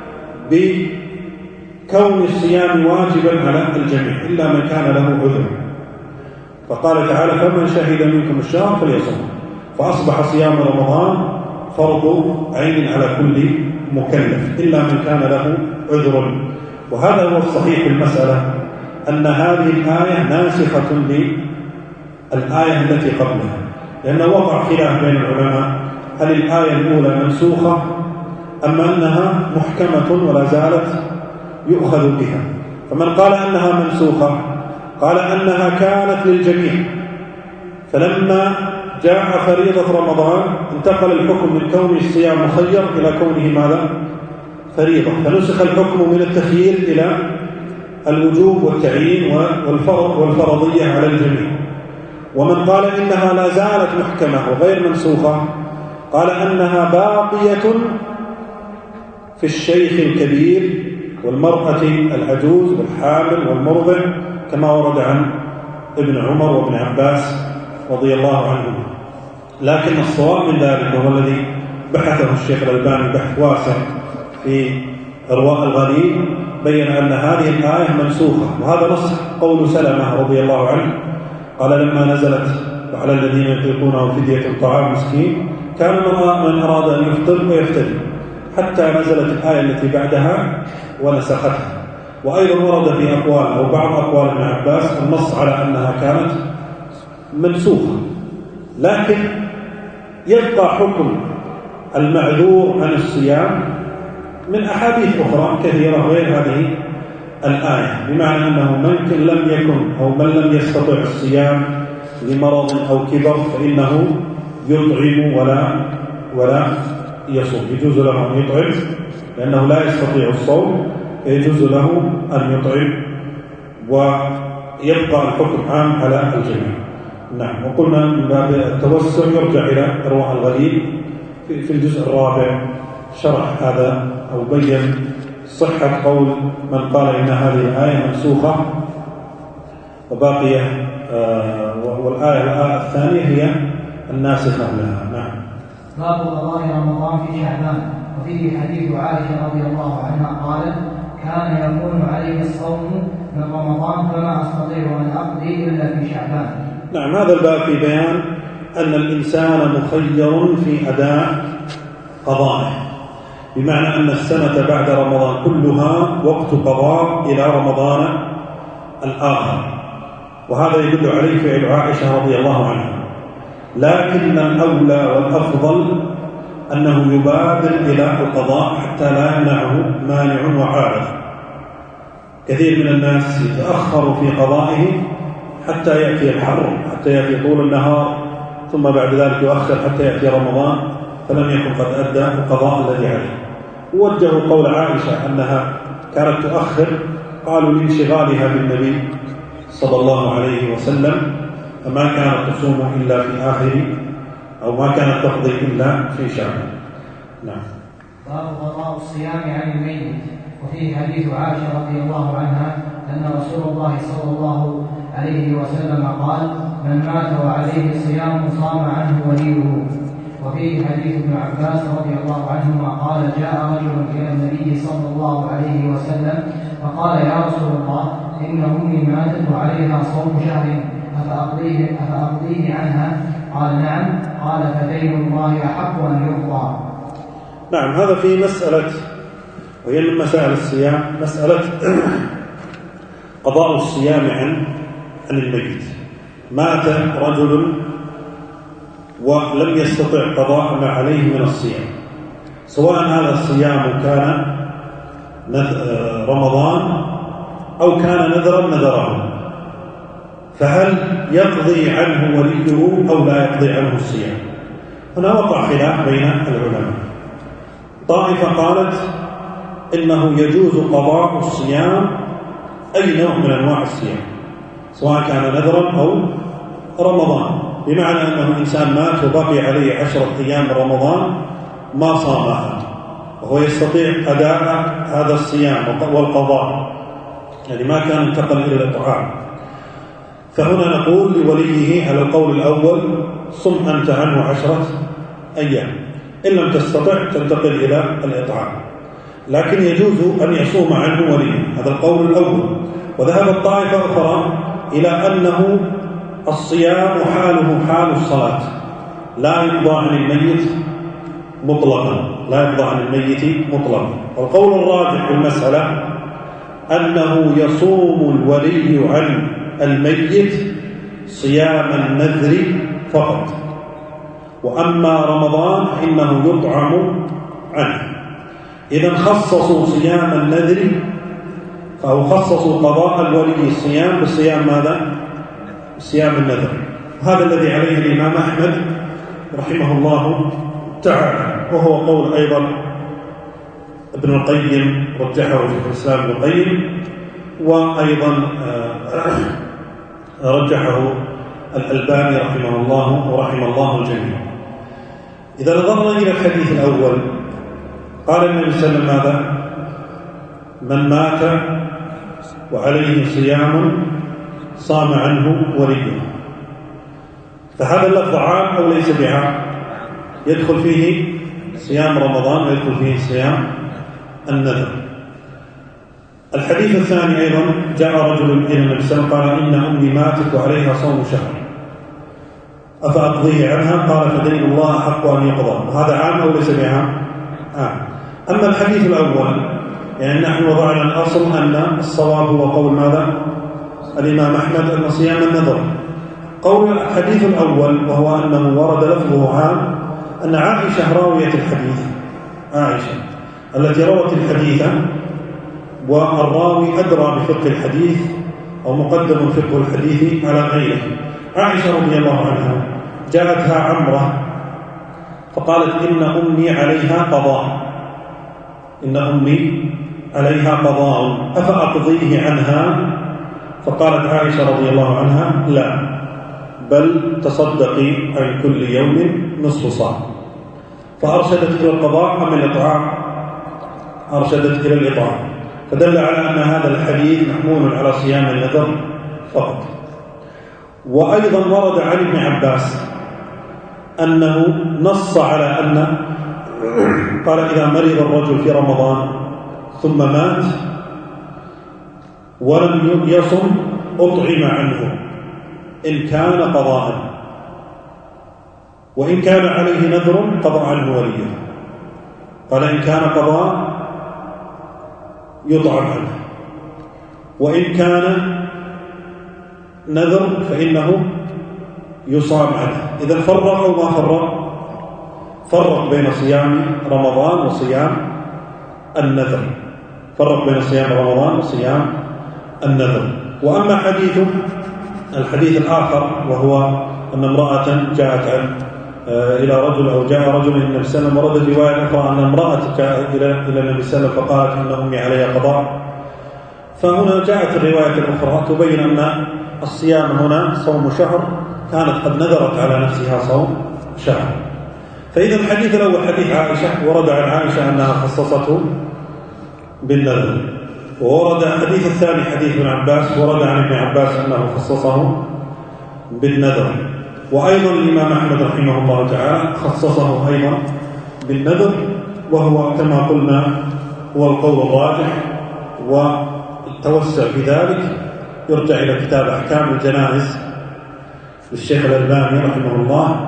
بكون الصيام واجبا على الجميع إلا من كان له عذر، فقال تعالى فمن شهد منكم الشهر فليصوم، فأصبح صيام رمضان فرض عين على كل مكلف إلا من كان له عذر. وهذا هو الصحيح في المسألة، أن هذه الآية ناسخة للآية التي قبلها، لأنه وقع خلاف بين العلماء هل الآية الأولى منسوخة أم أنها محكمة ولا زالت يؤخذ بها. فمن قال أنها منسوخة قال أنها كانت للجميع، فلما جاء فريضة رمضان انتقل الحكم من كون الصيام مخير إلى كونه ماذا فريضة، فنسخ الحكم من التخيير إلى الوجوب والتعيين والفرض والفرضية على الجميع. ومن قال إنها لا زالت محكمة وغير منسوخة قال أنها باقية في الشيخ الكبير والمرأة العجوز والحامل والمرضع كما ورد عن ابن عمر وابن عباس رضي الله عنهما. لكن الصواب من ذلك وهو الذي بحثه الشيخ الألباني بحث واسع في إرواء الغليل، بين أن هذه الآية منسوخة، وهذا نص قول سلمة رضي الله عنه قال لما نزلت وعلى الذين يطيقونه فدية طعام مسكين كان من أراد أن يفطر ويفتدي، حتى نزلت الآية التي بعدها ونسختها. وأيضا ورد في أقوال أو بعض أقوال ابن عباس النص على أنها كانت منسوخة، لكن يبقى حكم المعذور عن الصيام من أحاديث أخرى كثيرة غير هذه الآية، بمعنى أنه من لم يكن أو من لم يستطع الصيام لمرض أو كبر فإنه يطعم ولا ولا يصوم، يجوز له أن يطعم لأنه لا يستطيع الصوم، يجوز له أن يطعم ويبقى الحكم عام على الجميع. نعم. وقلنا من باب التوسع يرجع إلى إرواء الغليل في الجزء الرابع شرح هذا أو بين صحة قول من قال إن هذه الآية منسوخة وباقية، آه والآية الآية الثانية هي الناسخة لها. نعم. باب قضاء رمضان في شعبان. وفيه حديث عائشة رضي الله عنها قالت كان يكون علي الصوم من رمضان فما أستطيع أن أقضي إلا في شعبان. نعم. هذا الباب في بيان أن الإنسان مخير في أداء قضائه، بمعنى أن السنة بعد رمضان كلها وقت قضاء إلى رمضان الآخر، وهذا يدل عليه فعل عائشة رضي الله عنها. لكن الأولى والأفضل أنه يبادر إلى القضاء حتى لا يمنعه مانع وعارض. كثير من الناس يتأخر في قضائه حتى يأتي الحر، حتى يأتي طول النهار، ثم بعد ذلك يؤخر حتى يأتي رمضان فلم يكن قد أدى القضاء الذي عليه. ووجهوا قول عائشة أنها كانت تؤخر قالوا لانشغالها بالنبي صلى الله عليه وسلم، فما كانت تصوم إلا في آخر أو ما كانت تقضي إلا في شعبان. نعم. باب قضاء الصيام عن الميت. وفيه حديث عائشة رضي الله عنها أن رسول الله صلى الله عليه وسلم قال من مات وعليه صيام صام عنه وليه. وفيه حديث ابن عباس رضي الله عنهما قال جاء رجل إلى النبي صلى الله عليه وسلم فقال يا رسول الله إن أمي ماتت وعليها صوم شهر أفأقضيه, أفأقضيه عنها؟ قال نعم. قال فدين الله أحق أن يقضى. نعم. هذا في مسألة وهي من مسائل الصيام، مسألة قضاء الصيام عن عن الميت. مات رجل ولم يستطع قضاء ما عليه من الصيام، سواء هذا الصيام كان رمضان أو كان نذرا نذره، فهل يقضي عنه وليه أو لا يقضي عنه الصيام؟ هنا وقع خلاف بين العلماء. طائفة قالت إنه يجوز قضاء الصيام أي نوع من أنواع الصيام، سواء كان نذرا أو رمضان، بمعنى أنه إنسان مات وبقي عليه عشرة أيام من رمضان ما صامها وهو يستطيع أداء هذا الصيام والقضاء، يعني ما كان انتقل إلى الإطعام. فهنا نقول لوليه على القول الأول صم أنت عنه عشرة أيام، إن لم تستطع تنتقل إلى الإطعام، لكن يجوز أن يصوم عنه وليه، هذا القول الأول. وذهبت طائفة أخرى إلى أنه الصيام حاله حال الصلاة، لا يقضى عن الميت مطلقا، لا يقضى عن الميت مطلقا. والقول الراجح في المسألة أنه يصوم الولي عن الميت صيام النذر فقط، وأما رمضان فإنه يطعم عنه. إذا خصصوا صيام النذر أو خصصوا قضاء الولي الصيام بصيام ماذا؟ صيام النذر. هذا الذي عليه الإمام أحمد رحمه الله تعالى، وهو قول أيضا ابن القيم رجحه في الإسلام ابن القيم، وأيضا رجحه الألباني رحمه الله ورحم الله الجميع. إذا نظرنا إلى الحديث الأول قال النبي صلى الله عليه وسلم ماذا؟ من مات وعليه صيام صام عنه وليه. فهذا اللفظ عام أو ليس بعام؟ يدخل فيه صيام رمضان ويدخل فيه صيام النذر. الحديث الثاني أيضا جاء رجل إلى النبي صلى الله عليه وسلم قال إن أمي ماتت وعليها صوم شهر أفأقضيه عنها؟ قال فدين الله حق أن يقضى. وهذا عام أو ليس بعام؟ عام. أما الحديث الأول يعني نحن وضعنا الأصل أن الصواب هو قول ماذا؟ الإمام أحمد أن صيام النذر. قول الحديث الأول وهو أنه ورد لفظه عام أن عائشة راوية الحديث، عائشة التي روت الحديث، والراوي أدرى بفقه الحديث أو مقدم فقه الحديث على غيره. عائشة رضي الله عنها جاءتها عمرة فقالت إن أمي عليها قضاء، إن أمي عليها قضاء أفأقضيه عنها؟ فقالت عائشة رضي الله عنها لا، بل تصدقي عن كل يوم نصف صاع. فأرشدت إلى القضاء أم الإطعام؟ أرشدت إلى الإطعام، فدل على أن هذا الحديث محمول على صيام النذر فقط. وأيضا ورد عن ابن عباس أنه نص على أن قال إذا مرض الرجل في رمضان ثم مات ولم يصم أطعم عنه إن كان قضاء، وإن كان عليه نذر قضى عنه وليه. قال إن كان قضاء يطعم عنه، وإن كان نذر فإنه يصام عنه. إذا فرق أو ما فرق؟ فرق بين صيام رمضان وصيام النذر، فرق بين صيام رمضان وصيام النذر. وأما حديث الحديث الآخر وهو أن امرأة جاءت عن إلى رجل أو جاء رجل إلى النبي صلى الله عليه وسلم، وردت رواية أخرى أن امرأة جاءت إلى إلى النبي صلى الله عليه وسلم فقالت إن أمي علي قضاء. فهنا جاءت الرواية الأخرى تبين أن الصيام هنا صوم شهر، كانت قد نذرت على نفسها صوم شهر. فإذا الحديث الأول حديث عائشة ورد عن عائشة أنها خصصته بالنذر، وورد الحديث الثاني حديث ابن عباس ورد عن ابن عباس أنه خصصه بالنذر. وأيضا الإمام أحمد رحمه الله تعالى خصصه أيضا بالنذر، وهو كما قلنا هو القول الراجح، والتوسع في ذلك يرجع إلى كتاب أحكام الجنائز للشيخ الألباني رحمه الله،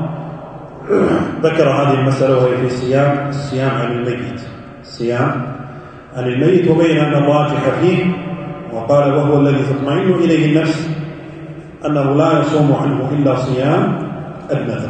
ذكر هذه المسألة وهي في صيام الصيام عن الميت، الصيام عن الميت، وبين أن الراجح فيه وقال وهو الذي تطمئن إليه النفس أنه لا يصوم عنه إلا صيام النذر.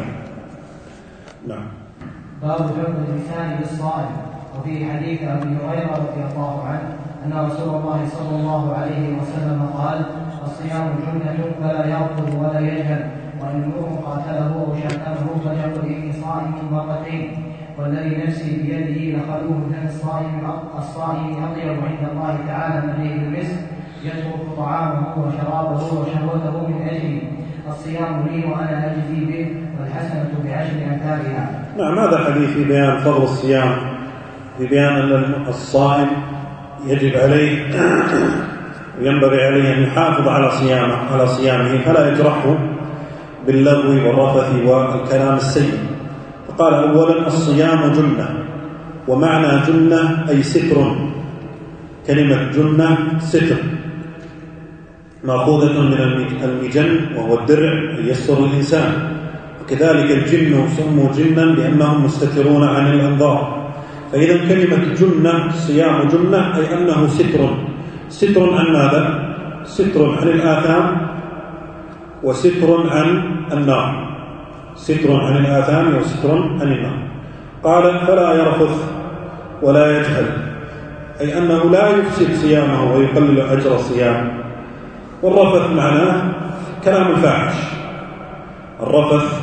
نعم. باب حكم اللسان بالصائم. وفي حديث أبي هريرة رضي الله عنه أن رسول الله صلى الله عليه وسلم قال الصيام جنة فلا يرفض ولا يجهل، وإن امرؤ قاتله أو شتمه فليقل إني صائم مرتين، والذي نفسي بيده لخلوه دم الصائم الصائم أطيب عند الله تعالى من ريح المسك، يترك طعامه وشرابه وشهوته من أجلي، الصيام لي وأنا أجزي به، والحسنة بعشر أمثالها. نعم. هذا حديث في بيان فضل الصيام، في بيان أن الصائم يجب عليه ينبغي عليه أن يحافظ على صيامه على صيامه فلا يجرحه باللغو والرفث والكلام السيء. فقال أولا الصيام جنة، ومعنى جنة أي ستر، كلمة جنة ستر مأخوذة من المجن وهو الدرع يستر الإنسان، وكذلك الجن سموا جنا لأنهم مستترون عن الأنظار. فإذا كلمة جنة صيام جنة أي أنه ستر، ستر عن ماذا؟ ستر عن الآثام وستر عن النار، ستر عن الآثام وستر عن النار. قال فلا يرفث ولا يجهل، أي أنه لا يفسد صيامه ويقلل أجر الصيام. والرفث معناه كلام الفاحش، الرفث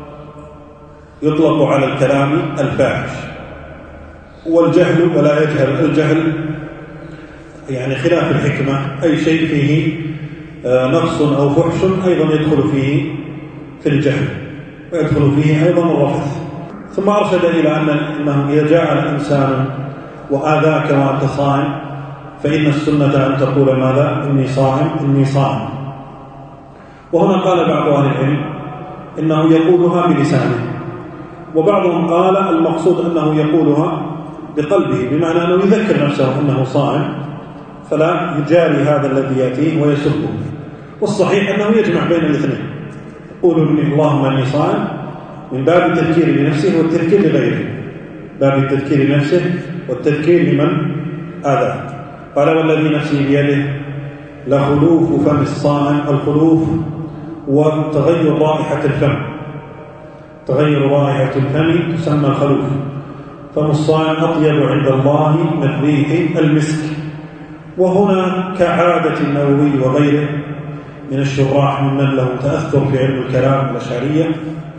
يطلق على الكلام الفاحش. والجهل ولا يجهل، الجهل يعني خلاف الحكمة، أي شيء فيه نقص أو فحش أيضا يدخل فيه في الجهل ويدخل فيه أيضا الرفث. ثم أرشد إلى أن أنه إذا جاء الإنسان وآذاك وأنت صائم فإن السنة أن تقول ماذا؟ إني صائم إني صائم. وهنا قال بعض أهل العلم إنه يقولها بلسانه، وبعضهم قال المقصود أنه يقولها بقلبه، بمعنى أنه يذكر نفسه أنه صائم فلا يجاري هذا الذي يأتيه ويسبه. والصحيح أنه يجمع بين الاثنين، يقول اللهم إني صائم من باب التذكير لنفسه والتذكير لغيره، باب التذكير لنفسه والتذكير لمن آذاه. قال والذي نفسي بيده لخلوف فم الصائم، الخلوف وتغير رائحة الفم، تغير رائحة الفم تسمى الخلوف. فم الصائم أطيب عند الله من ريح المسك. وهنا كعادة النووي وغيره من الشراح ممن له تأثر في علم الكلام الأشعرية،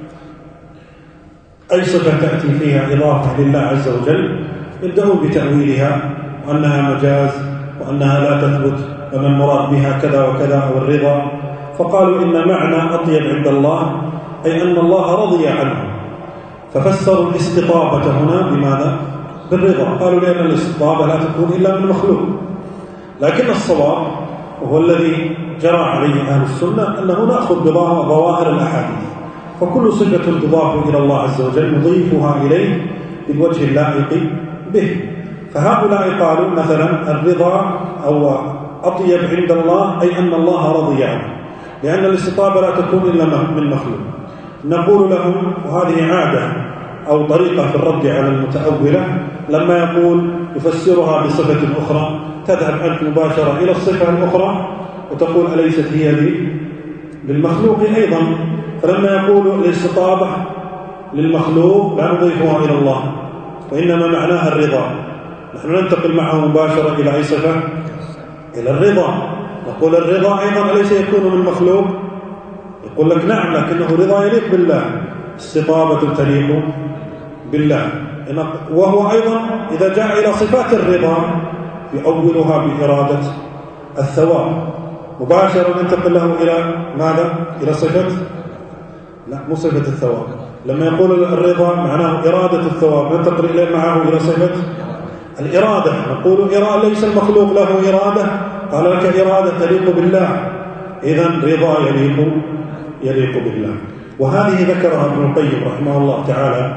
أي صفة تأتي فيها إضافة لله عز وجل يبدأون بتأويلها وأنها مجاز وأنها لا تثبت وأن المراد بها كذا وكذا أو الرضا. فقالوا إن معنى أطيب عند الله أي أن الله رضي عنه، ففسروا الاستطابة هنا بماذا؟ بالرضا. قالوا لأن الاستطابة لا تكون إلا من مخلوق، لكن الصواب وهو الذي جرى عليه أهل السنة أنه نأخذ بظواهر الأحاديث، فكل صفة تضاف إلى الله عز وجل نضيفها إليه بالوجه اللائق به. فهؤلاء قالوا مثلا الرضا أو أطيب عند الله أي أن الله رضي عنه، لأن الاستطابة لا تكون إلا من مخلوق. نقول لهم، وهذه عادة أو طريقة في الرد على المتأولة، لما يقول يفسرها بصفة أخرى تذهب أنت مباشرة إلى الصفة الأخرى وتقول أليست هي للمخلوق أيضا؟ فلما يقول الاستطابة للمخلوق لا نضيفها إلى الله، وإنما معناها الرضا. نحن ننتقل معه مباشرة إلى أي صفة؟ إلى الرضا. نقول الرضا أيضا أليس يكون من مخلوق؟ يقول لك نعم، لكنه رضا يليق بالله، استطابة تليق بالله. وهو أيضا إذا جاء إلى صفات الرضا يؤولها بإرادة الثواب مباشرة، ننتقل له إلى ماذا؟ إلى صفة لا مو صفة الثواب. لما يقول الرضا معناه إرادة الثواب، ننتقل إليه معه إلى صفة الإرادة. نقول إرادة ليس المخلوق له إرادة، قال لك إرادة تليق بالله، إذن رضا يليق يليق بالله. وهذه ذكرها ابن القيم رحمه الله تعالى،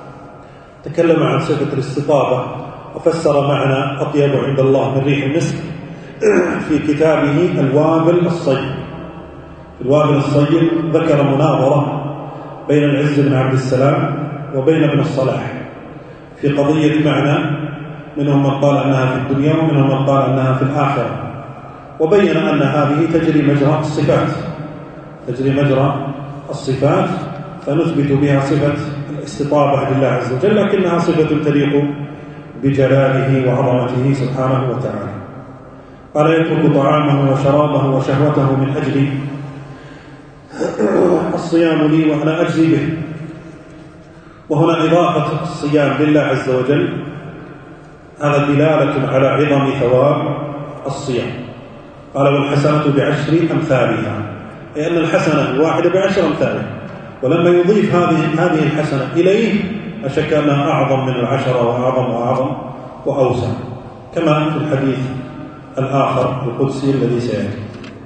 تكلم عن صفة الاستطابة وفسر معنى أطيب عند الله من ريح المسك في كتابه الوابل الصيب. الوابل الصيب ذكر مناظرة بين العز بن عبد السلام وبين ابن الصلاح في قضية معنى، منهم من قال أنها في الدنيا ومنهم من قال أنها في الآخرة، وبين أن هذه تجري مجرى الصفات، تجري مجرى الصفات فنثبت بها صفة الاستطابة لله عز وجل، لكنها صفة تليق بجلاله وعظمته سبحانه وتعالى. قال يترك طعامه وشرابه وشهوته من أجل الصيام لي وأنا أجزي به. وهنا إضافة الصيام لله عز وجل هذا دلالة على عظم ثواب الصيام. قال والحسنة بعشر أمثالها، أي أن الحسنة الواحدة بعشر أمثالها، ولما يضيف هذه هذه الحسنة إليه أشك أنها أعظم من العشرة وأعظم وأعظم وأوسع، كما في الحديث الآخر القدسي الذي سيأتي.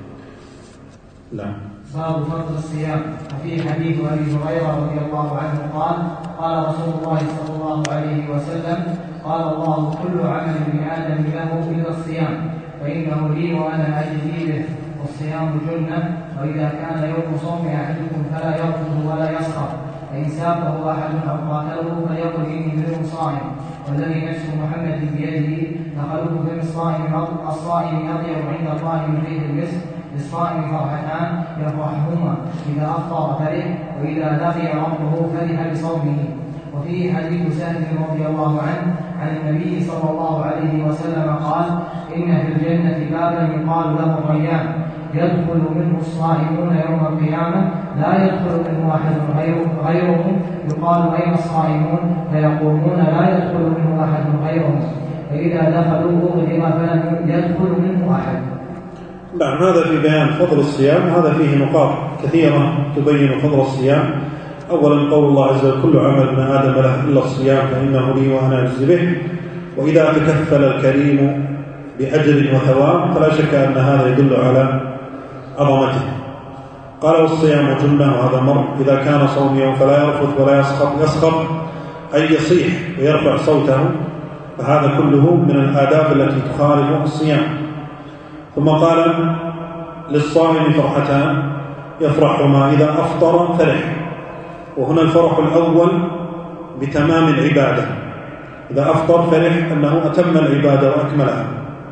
لا. باب فضل الصيام. وفي حديث أبي هريرة رضي الله عنه قال قال رسول الله صلى الله عليه وسلم قال الله كل عمل ابن آدم له إلا الصيام فإنه لي وأنا أجزي به والصيام جنة وإذا كان يوم صوم أحدكم فلا يرفث ولا يسخر فإن سابه أحد أو قاتله فليقل إني امرؤ صائم والذي نفس محمد بيده لخلوق فم الصائم الصائم أطيب عند الله من ريح المسك للصائم فرحتان يفرحهما إذا أفطر فرح وإذا لقي ربه فرح بصومه. وفيه حديث سهل رضي الله عنه عن النبي صلى الله عليه وسلم قال إن في الجنة بابا يقال له الريان يدخل منه الصائمون يوم القيامة لا يدخل منه أحد غيرهم يقال أين الصائمون فيقولون لا يدخل منه أحد غيرهم فإذا دخلوا أغلق فلم يدخل منه أحد. نعم، هذا في بيان فضل الصيام، وهذا فيه نقاط كثيرة تبين فضل الصيام. أولا قول الله عز وجل كل عمل ابن آدم له إلا الصيام فإنه لي وأنا أجزي به. وإذا تكفل الكريم بأجر وثواب فلا شك أن هذا يدل على عظمته. قال والصيام جنة، وهذا مر. إذا كان صوم يوم فلا يرفث ولا يسخط يسخط أي يصيح ويرفع صوته، فهذا كله من الآداب التي تخالف الصيام. ثم قال للصائم فرحتان يفرحهما إذا أفطر فرح، وهنا الفرح الأول بتمام العبادة، إذا أفطر فرح أنه أتم العبادة وأكملها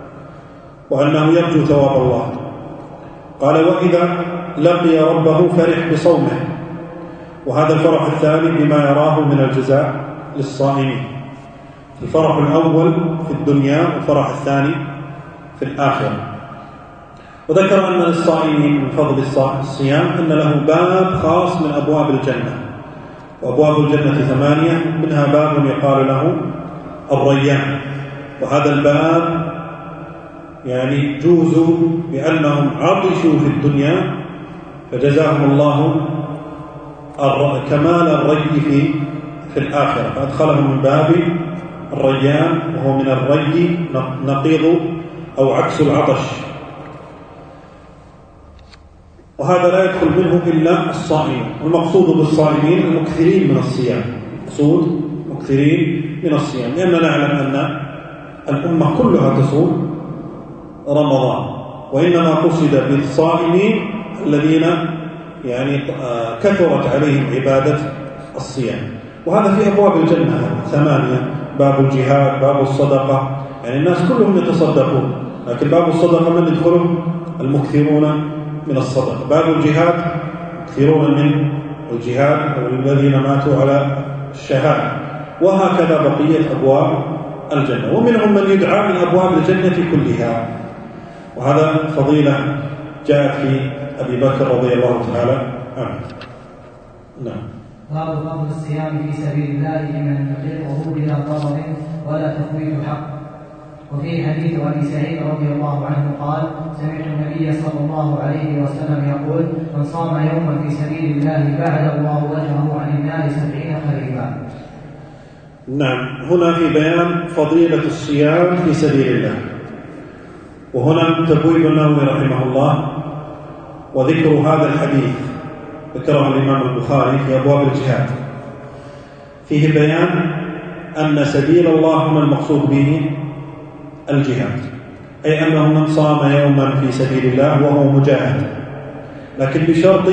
وأنه يرجو ثواب الله. قال وإذا لقي ربه فرح بصومه، وهذا الفرح الثاني بما يراه من الجزاء للصائمين. الفرح الأول في الدنيا والفرح الثاني في الآخرة. وذكر أن للصائمين من فضل الصيام أن له باب خاص من أبواب الجنة، وأبواب الجنة ثمانية، منها باب يقال له الريان. وهذا الباب يعني جوزوا بأنهم عطشوا في الدنيا فجزاهم الله كمال الري في في الآخرة فأدخلهم من باب الريان، وهو من الري نقيض أو عكس العطش. وهذا لا يدخل منه إلا الصائمين، والمقصود بالصائمين المكثرين من الصيام، مقصود مكثرين من الصيام، لأننا نعلم أن الأمة كلها تصوم رمضان، وإنما قصد بالصائمين الذين يعني كثرت عليهم عبادة الصيام. وهذا في أبواب الجنة ثمانية: باب الجهاد، باب الصدقة، يعني الناس كلهم يتصدقون، لكن باب الصدقة من يدخلهم؟ المكثرون من الصدقة. باب الجهاد مكثرون من الجهاد والذين ماتوا على الشهادة، وهكذا بقية أبواب الجنة، ومنهم من يدعى من أبواب الجنة كلها. وهذا فضيلة جاءت في أبي بكر رضي الله تعالى عنه. نعم. باب فضل الصيام في سبيل الله لمن يطيقه بلا ضرر ولا تفويت حق. وفي حديث أبي سعيد رضي الله عنه قال سمعت النبي صلى الله عليه وسلم يقول من صام يوما في سبيل الله بعد الله وجهه عن النار سبعين خريفا. نعم، هنا في بيان فضيلة الصيام في سبيل الله. وهنا تبويب النووي رحمه الله وذكر هذا الحديث ذكره الإمام البخاري في أبواب الجهاد، فيه بيان أن سبيل الله هنا المقصود به الجهاد، أي أنه من صام يوما في سبيل الله وهو مجاهد، لكن بشرط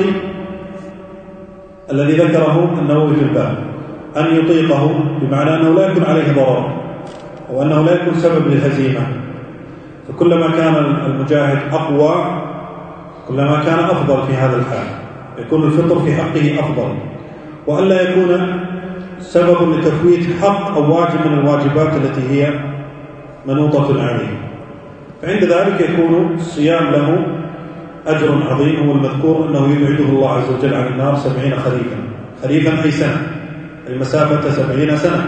الذي ذكره النووي في الباب أن يطيقه، بمعنى أنه لا يكون عليه ضرر وأنه لا يكون سبب للهزيمة. فكلما كان المجاهد أقوى كلما كان أفضل في هذا الحال، يكون الفطر في حقه أفضل، وألا يكون سبب لتفويت حق أو واجب من الواجبات التي هي منوطة عليه. فعند ذلك يكون الصيام له أجر عظيم، والمذكور أنه يبعده الله عز وجل عن النار سبعين خريفا. خريفا أي سنة، المسافة سبعين سنة.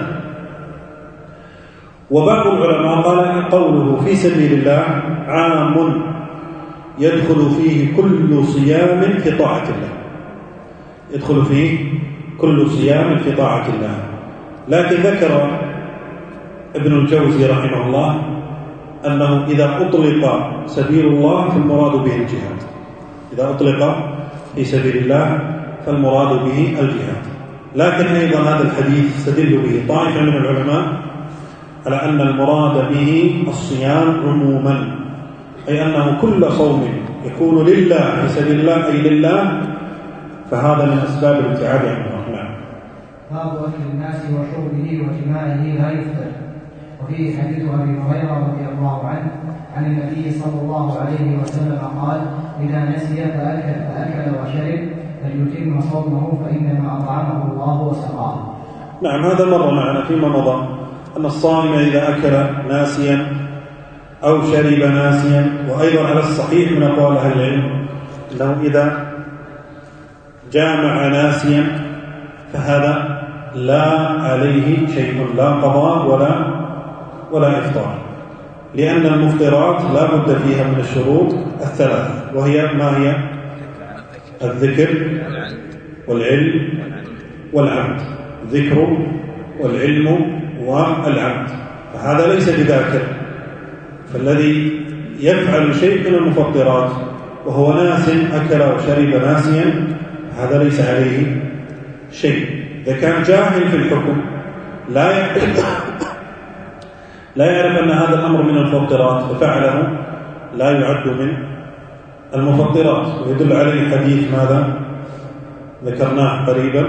وبعض العلماء قال قوله في سبيل الله عام يدخل فيه كل صيام في طاعة الله، يدخل فيه كل صيام في طاعة الله. لكن ذكر ابن الجوزي رحمه الله أنه إذا أطلق سبيل الله فالمراد به الجهاد، إذا أطلق في سبيل الله فالمراد به الجهاد. لكن أيضا هذا الحديث استدل به طائفة من العلماء على أن المراد به الصيام عموما، أي أنه كل صوم يكون لله في سبيل الله أي لله فهذا من أسباب الابتعاد عن النار. باب أكل الناس وشربه وجماعه لا يفطر. وفيه حديث أبي هريرة رضي الله عنه عن النبي صلى الله عليه وسلم قال: إذا نسي فأكل فأكل وشرب فليتم صومه فإنما أطعمه الله وسقاه. نعم، هذا مر معنا فيما مضى أن الصائم إذا أكل ناسيا أو شرب ناسيا، وأيضا على الصحيح من أقوال أهل العلم أنه إذا جامع ناسيا فهذا لا عليه شيء، لا قضاء ولا ولا إفطار، لأن المفطرات لا بد فيها من الشروط الثلاثة، وهي ما هي؟ الذكر والعلم والعمد. الذكر والعلم والعمد، فهذا ليس بذاكر. فالذي يفعل شيء من المفطرات وهو ناس أكل وشرب ناسيا هذا ليس عليه شيء. إذا كان جاهل في الحكم لا يعرف لا يعرف أن هذا الأمر من المفطرات ففعله لا يعد من المفطرات. ويدل عليه حديث ماذا ذكرناه قريبا: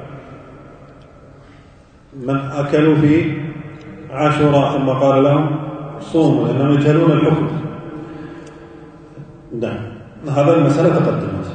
من أكلوا في عاشوراء ثم قال لهم صوموا لأنهم يجهلون الحكم. نعم، هذا المسألة تقدمت.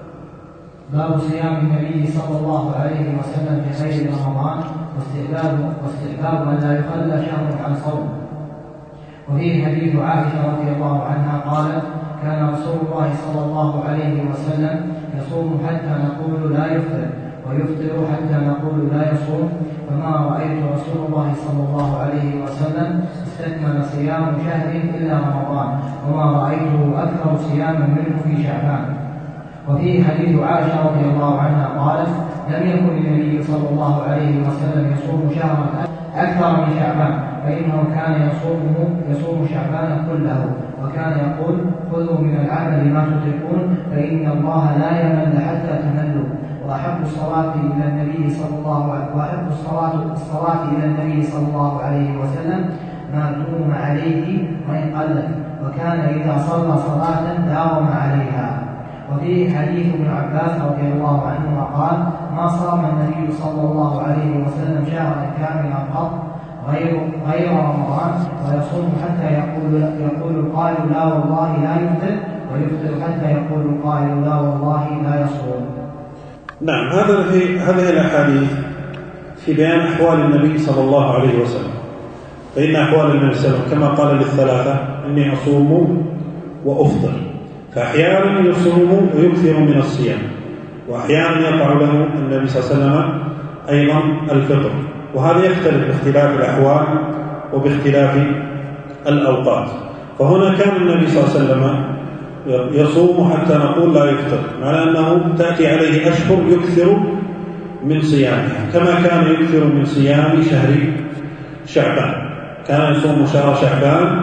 باب صيام النبي صلى الله عليه وسلم في غير رمضان واستحباب واستحباب ان لا يخلى شهر عن صوم. وفيه حديث عائشه رضي الله عنها قالت: كان رسول الله صلى الله عليه وسلم يصوم حتى نقول لا يفطر، ويفطر حتى نقول لا يصوم، فما رايت رسول الله صلى الله عليه وسلم استكمل صيام شهر الا رمضان، وما رايته اكثر صياما منه في شعبان. وفيه حديث عائشة رضي الله عنها قالت: لم يكن النبي صلى الله عليه وسلم يصوم شهرا أكثر من شعبان، فإنه كان يصومه يصوم شعبان كله، وكان يقول: خذوا من العمل ما تطيقون فإن الله لا يمل حتى تملوا، وأحب الصلاة إلى النبي صلى الله عليه وأحب الصلاة الصلاة إلى النبي صلى الله عليه وسلم ما دوم عليه وإن قلت، وكان إذا صلى صلاة داوم عليها. وفيه حديث ابن عباس رضي الله عنهما قال: ما صام النبي صلى الله عليه وسلم شهرا كاملا قط غير غير رمضان، ويصوم حتى يقول يقول القائل لا والله لا يفطر، ويفطر حتى يقول القائل لا والله لا يصوم. نعم، هذا هذه الاحاديث في بيان احوال النبي صلى الله عليه وسلم. فإن احوال النبي صلى الله عليه وسلم كما قال للثلاثه: اني اصوم وافطر. فأحيانا يصوم ويكثر من الصيام، وأحيانا يقع له النبي صلى الله عليه وسلم أيضا الفطر، وهذا يختلف باختلاف الأحوال وباختلاف الأوقات. فهنا كان النبي صلى الله عليه وسلم يصوم حتى نقول لا يفطر، معنى أنه تأتي عليه أشهر يكثر من صيامها، كما كان يكثر من صيام شهر شعبان. كان يصوم شهر شعبان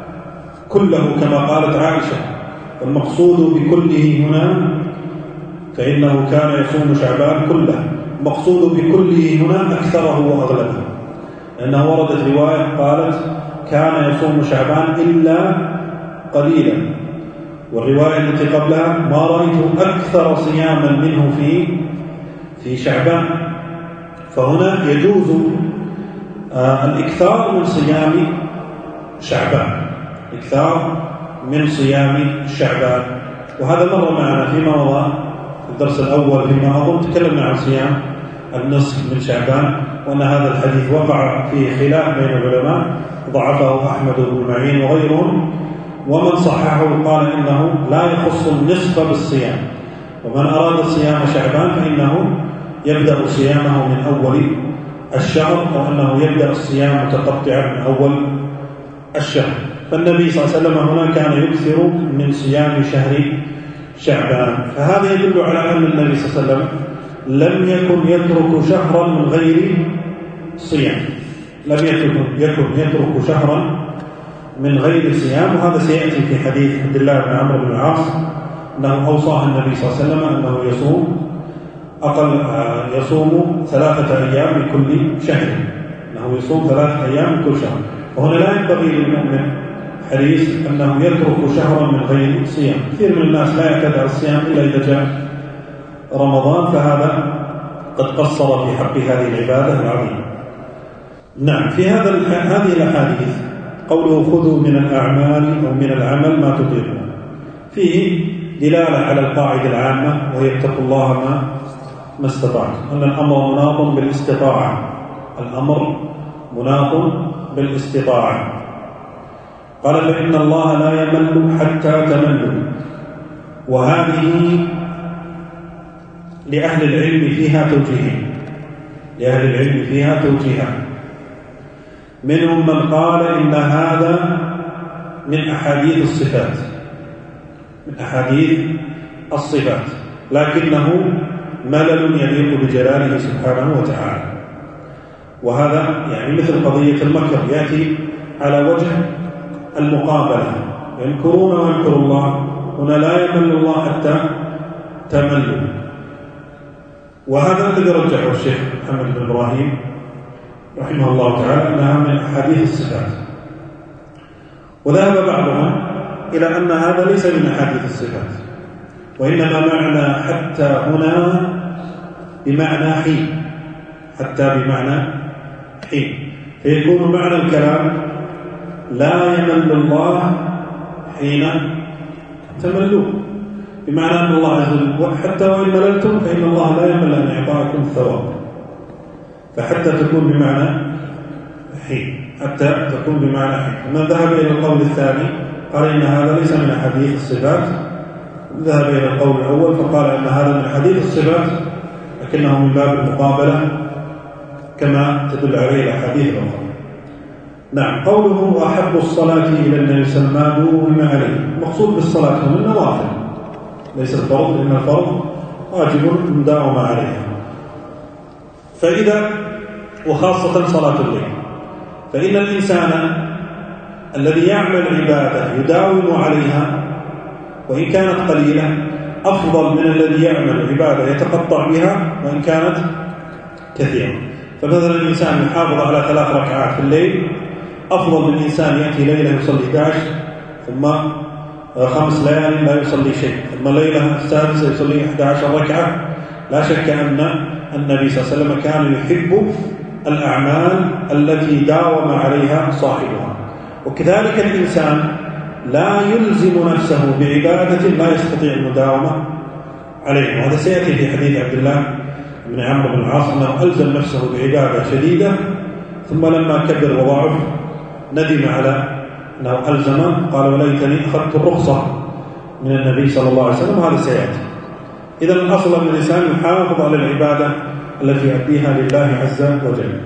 كله كما قالت عائشة. والمقصود بكله هنا فإنه كان يصوم شعبان كله، المقصود بكله هنا أكثره وأغلبه، لأنه وردت رواية قالت: كان يصوم شعبان إلا قليلا، والرواية التي قبلها: ما رأيت أكثر صياما منه في في شعبان. فهنا يجوز آه الإكثار من صيام شعبان، إكثار من صيام شعبان. وهذا مر معنا فيما مضى في الدرس الأول فيما أظن تكلمنا عن صيام النصف من شعبان، وأن هذا الحديث وقع فيه خلاف بين العلماء، ضعفه أحمد بن معين وغيرهم، ومن صححه قال إنه لا يخص النصف بالصيام، ومن أراد صيام شعبان فإنه يبدأ صيامه من أول الشهر، أو أنه يبدأ الصيام متقطعا من أول الشهر. فالنبي صلى الله عليه وسلم هنا كان يكثر من صيام شهر شعبان، فهذا يدل على أن النبي صلى الله عليه وسلم لم يكن يترك شهرا من غير صيام، لم يكن يترك شهرا من غير صيام، وهذا سيأتي في حديث عبد الله بن عمرو بن العاص أنه أوصاه النبي صلى الله عليه وسلم أنه يصوم أقل يصوم ثلاثة أيام من كل شهر، أنه يصوم ثلاثة أيام من كل شهر. وهنا لا ينبغي للمؤمن حريص أنه يترك شهرا من غير صيام. كثير من الناس لا يعتاد على الصيام إلا إذا جاء رمضان، فهذا قد قصر في حق هذه العبادة العظيمة. نعم، في هذا هذه الأحاديث قوله خذوا من الأعمال أو من العمل ما تطيقون، فيه دلالة على القاعدة العامة وهي اتقوا الله ما ما استطعتم، أن الأمر مناط بالاستطاعة، الأمر مناط بالاستطاعة. قال فإن الله لا يمل حتى تملوا، وهذه لأهل العلم فيها توجيهين، لأهل العلم فيها توجيهان. منهم من قال إن هذا من أحاديث الصفات، من أحاديث الصفات، لكنه ملل يليق بجلاله سبحانه وتعالى. وهذا يعني مثل قضية المكر، يأتي على وجه المقابلة، يمكرون ويمكر الله، هنا لا يمل الله حتى تملوا. وهذا الذي رجحه الشيخ محمد بن إبراهيم رحمه الله تعالى أنها من أحاديث الصفات. وذهب بعضهم إلى أن هذا ليس من أحاديث الصفات، وإنما معنى حتى هنا بمعنى حين، حتى بمعنى حين، فيكون معنى الكلام لا يمل الله حين تملون، بمعنى أن الله عز وجل حتى وإن مللتم فإن الله لا يمل أن يعطاكم الثواب، فحتى تكون بمعنى حين، حتى تكون بمعنى حين. ومن ذهب إلى القول الثاني قال إن هذا ليس من أحاديث الصفات، ذهب إلى القول الأول فقال إن هذا من حديث الصفات لكنه من باب المقابلة كما تدل عليه الأحاديث الأخرى. نعم، قوله وأحب الصلاة إلى النبي صلى الله عليه وسلم بما عليه، المقصود بالصلاة هنا النوافل، ليس الفرض، لأن الفرض واجب مداوم عليها. فإذا وخاصة صلاة الليل، فإن الإنسان الذي يعمل عبادة يداوم عليها وإن كانت قليلة أفضل من الذي يعمل عبادة يتقطع بها وإن كانت كثيرة. فمثلا الإنسان يحافظ على ثلاث ركعات في الليل أفضل من إنسان يأتي ليلة يصلي إحدى عشر، ثم خمس ليالي لا يصلي شيء، ثم الليلة السادسة يصلي إحدى عشر ركعة. لا شك أن النبي صلى الله عليه وسلم كان يحب الأعمال التي داوم عليها صاحبها. وكذلك الإنسان لا يلزم نفسه بعبادة لا يستطيع المداومة عليها، وهذا سيأتي في حديث عبد الله بن عمرو بن العاص أنه ألزم نفسه بعبادة شديدة ثم لما كبر وضعف ندم على أنه ألزم، قال وليتني أخذت الرخصة من النبي صلى الله عليه وسلم، وهذا سيأتي. إذا الأصل أن الإنسان يحافظ على العبادة التي يؤديها لله عز وجل.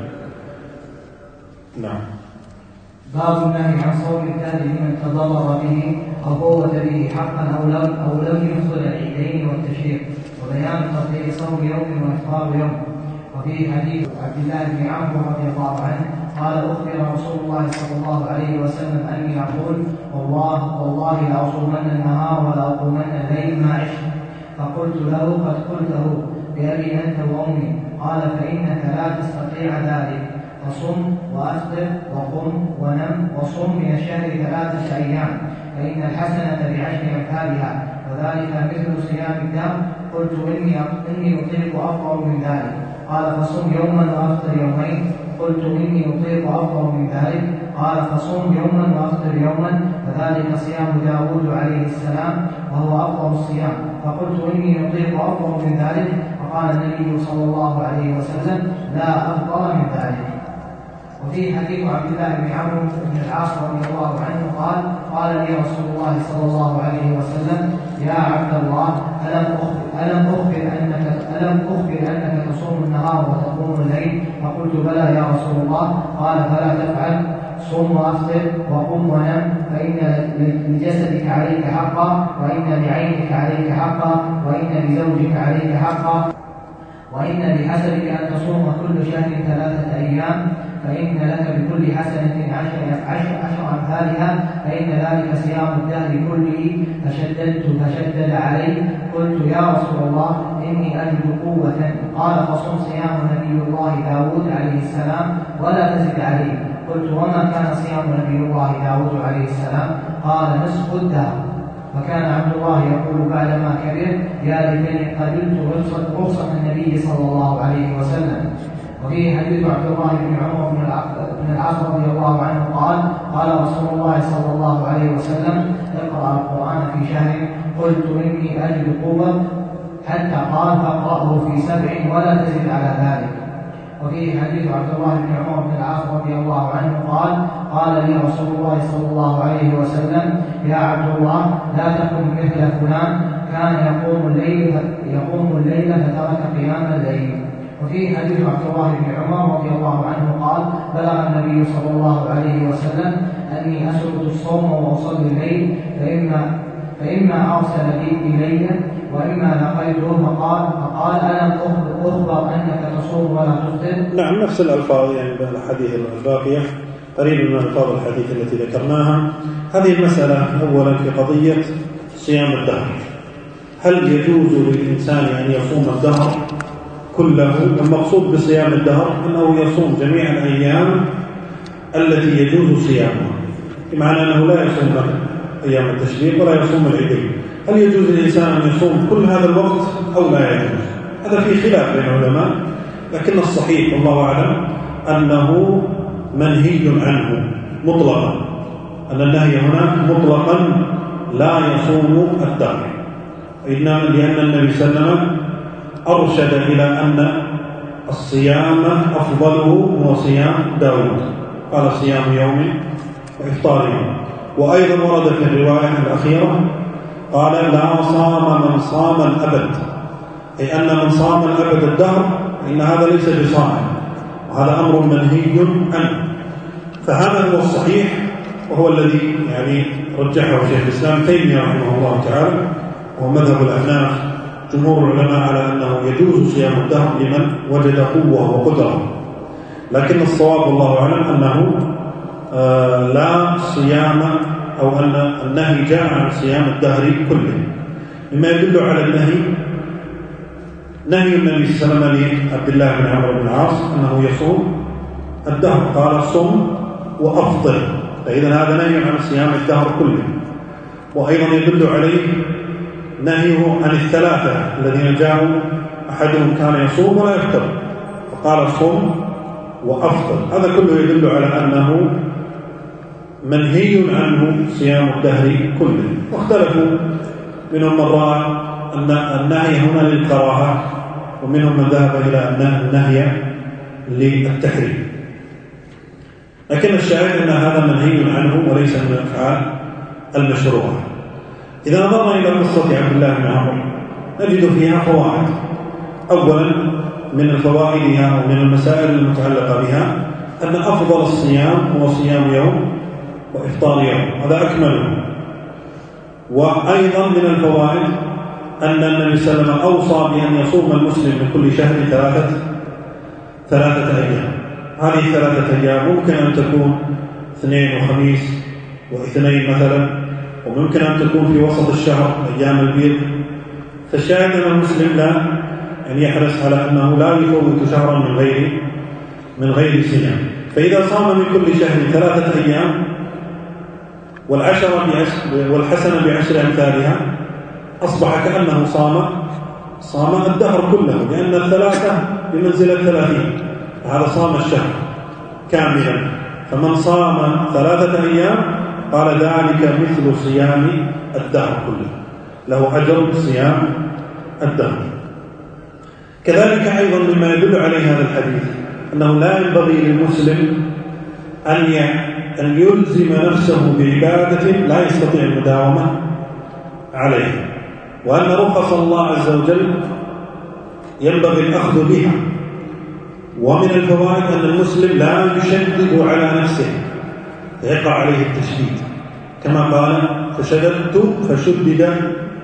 نعم. باب النهي عن صوم الثاني لمن تضرر به أو فوت به حقا أو لم أو لم يحصل العيدين والتشريق، وبيان تفضيل صوم يوم وإفطار يوم. وفي حديث عبد الله بن عمرو رضي الله عنه قال أخبر رسول الله صلى الله عليه وسلم أني أقول والله والله لأصومن النهار ولا أقومن الليل ما عشت، فقلت له قد قلته بأبي أنت وأمي، قال فإنك لا تستطيع ذلك، فصم وأفطر وقم ونم وصم من الشهر ثلاثة أيام، فإن الحسنة بعشر أمثالها، وذلك مثل صيام الدهر. قلت إني إني أطيق أفضل من ذلك، قال فصم يوما وأفطر يومين. قلت إني أطيق أفضل من ذلك، قال فصم يوما وأفطر يوما، فذلك صيام داود عليه السلام وهو أفضل الصيام. فقلت إني أطيق أفضل من ذلك، فقال النبي صلى الله عليه وسلم لا أفضل من ذلك. وفي حديث عبد الله بن عمرو بن العاص رضي الله عنه قال قال لي رسول الله صلى الله عليه وسلم يا عبد الله ألم أخبر ألم أخبر أنك ألم أخبر أنك تصوم النهار وتقوم الليل؟ فقلت بلى يا رسول الله. قال فلا تفعل، صم وأفطر وقم ونم، فإن لجسدك عليك حقا، وإن لعينك عليك حقا، وإن لزوجك عليك حقا، وإن بحسبك أن تصوم كل شهر ثلاثة أيام. أيام فإن لك بكل حسنة عشر, عشر, عشر أمثالها فإن ذلك صيام الدهر كله فشددت فشدد علي. قلت يا رسول الله إني أجد قوة. قال فصم صيام نبي الله داود عليه السلام ولا تزد عليه. قلت وما كان صيام نبي الله داود عليه السلام؟ قال نصف الدهر. وكان عبد الله يقول بعدما كبر يا ليتني قبلت رخصة النبي صلى الله عليه وسلم. وفيه حديث عبد الله بن عمر بن العاص رضي الله عنه قال قال رسول الله صلى الله عليه وسلم اقرأ القرآن في شهر. قلت إني أجد قوة حتى قال فاقرأه في سبع ولا تزد على ذلك. وفيه حديث عبد الله بن عمر بن العاص رضي الله عنه قال قال لي رسول الله صلى الله عليه وسلم يا عبد الله لا تكن مثل فلان كان يقوم الليل يقوم الليل فترك قيام الليل. وفيه حديث عبد الله بن عمر رضي الله عنه قال بلغ النبي صلى الله عليه وسلم أني أسرد الصوم وأصلي الليل فإما فإما أرسل لي إلي وإما لقيته فقال فقال ألم أخبر أنك تصوم ولا تفطر؟ نعم نفس الألفاظ يعني الأحاديث الباقية قريب من ألفاظ الحديث التي ذكرناها. هذه المسألة أولا في قضية صيام الدهر، هل يجوز للإنسان أن يصوم الدهر كله؟ المقصود بصيام الدهر أنه يصوم جميع الأيام التي يجوز صيامها، بمعنى أنه لا يصوم أيام التشريق ولا يصوم العيدين. هل يجوز للإنسان أن يصوم كل هذا الوقت أو لا يجوز؟ هذا في خلاف بين العلماء، لكن الصحيح والله أعلم أنه منهي عنه مطلقا، أن النهي هنا مطلقا لا يصوم الدهر، إنما لأن النبي صلى الله عليه وسلم أرشد إلى أن الصيام أفضله هو صيام داود، قال صيام يوم وإفطار يوم. وأيضا ورد في الرواية الأخيرة قال لا صام من صام الأبد، أي أن من صام الأبد الدهر إن هذا ليس بصائم، وهذا أمر منهي عنه. فهذا هو الصحيح وهو الذي يعني رجحه شيخ الإسلام تيمية رحمه الله تعالى، وهو مذهب الأحناف جمهور العلماء على أنه يجوز صيام الدهر لمن وجد قوة وقدرة، لكن الصواب والله أعلم أنه آه لا صيام أو أن النهي جاء عن صيام الدهر كله. مما يدل على النهي نهي النبي صلى الله عليه وسلم لعبد الله بن عمرو بن العاص أنه يصوم الدهر، قال صم وأفطر، فإذا هذا نهي عن صيام الدهر كله. وأيضا يدل عليه نهيه عن الثلاثة الذين جاءوا أحدهم كان يصوم ولا يفطر فقال صم وأفطر، هذا كله يدل على أنه منهي عنه صيام الدهر كله. واختلفوا منهم من رأى أن النهي هنا للكراهة، ومنهم من ذهب إلى أن النهي للتحريم، لكن الشاهد أن هذا منهي عنه وليس من الأفعال المشروعة. إذا نظرنا إلى قصة عبد الله بن عمرو نجد فيها فوائد. أولا من الفوائدها ومن المسائل المتعلقة بها أن أفضل الصيام هو صيام يوم وإفطار يوم، هذا أكمله. وأيضا من الفوائد أن النبي صلى الله عليه وسلم أوصى بأن يصوم المسلم من كل شهر ثلاثة ثلاثة أيام. هذه ثلاثة أيام ممكن أن تكون اثنين وخميس واثنين مثلا، وممكن أن تكون في وسط الشهر أيام البيض. فالشاهد أن المسلم لا يعني يحرص على أنه لا يفوت شهرا من غير من غير صيام. فإذا صام من كل شهر ثلاثة أيام والعشرة والحسنة بعشر أمثالها أصبح كأنه صام صام الدهر كله، لأن الثلاثة بمنزلة ثلاثين، هذا صام الشهر كاملا. فمن صام ثلاثة أيام قال ذلك مثل صيام الدهر كله، له أجر صيام الدهر. كذلك أيضا مما يدل عليه هذا الحديث أنه لا ينبغي للمسلم أن أن يلزم نفسه بعبادة لا يستطيع المداومة عليها، وأن رخص الله عز وجل ينبغي الأخذ بها. ومن الفوائد أن المسلم لا يشدد على نفسه فيقع عليه التشديد، كما قال فشددت فشدد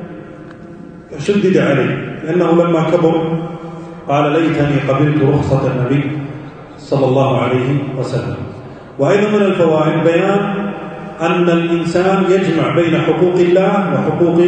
فشدد عليه، لأنه لما كبر قال ليتني قبلت رخصة النبي صلى الله عليه وسلم. وأيضا من الفوائد بيان أن الإنسان يجمع بين حقوق الله وحقوق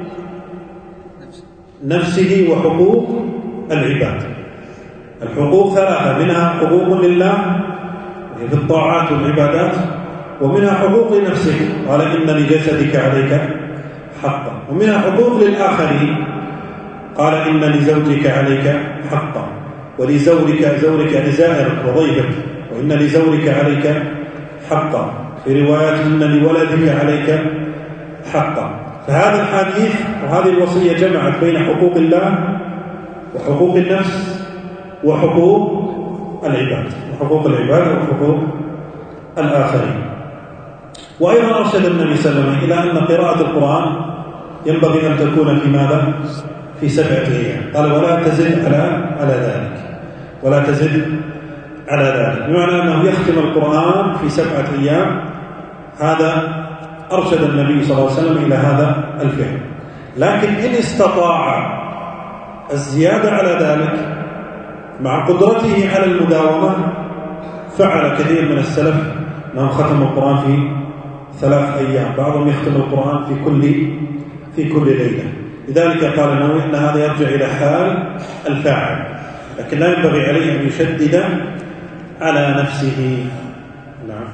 نفسه وحقوق العباد. الحقوق ثلاثة، منها حقوق لله في الطاعات والعبادات، ومنها حقوق لنفسك، قال إن لجسدك عليك حقا، ومنها حقوق للآخرين، قال إن لزوجك عليك حقا، ولزورك زورك لزائرك وضيفك، وإن لزورك عليك حقا، في روايات إن لولدك عليك حقا. فهذا الحديث وهذه الوصية جمعت بين حقوق الله وحقوق النفس وحقوق العباد وحقوق العباد وحقوق الآخرين. وأيضا أرشد النبي صلى الله عليه وسلم إلى أن قراءة القرآن ينبغي أن تكون في ماذا؟ في سبعة أيام. قال ولا تزد على على ذلك، ولا تزد على ذلك، بمعنى أنه يختم القرآن في سبعة أيام. هذا أرشد النبي صلى الله عليه وسلم إلى هذا الفعل. لكن إن استطاع الزيادة على ذلك مع قدرته على المداومة فعل كثير من السلف أنهم ختموا القرآن في ثلاث أيام، بعضهم يختم القرآن في كل في كل ليلة. لذلك قال النووي أن هذا يرجع إلى حال الفاعل، لكن لا ينبغي عليه أن يشدد على نفسه. نعم.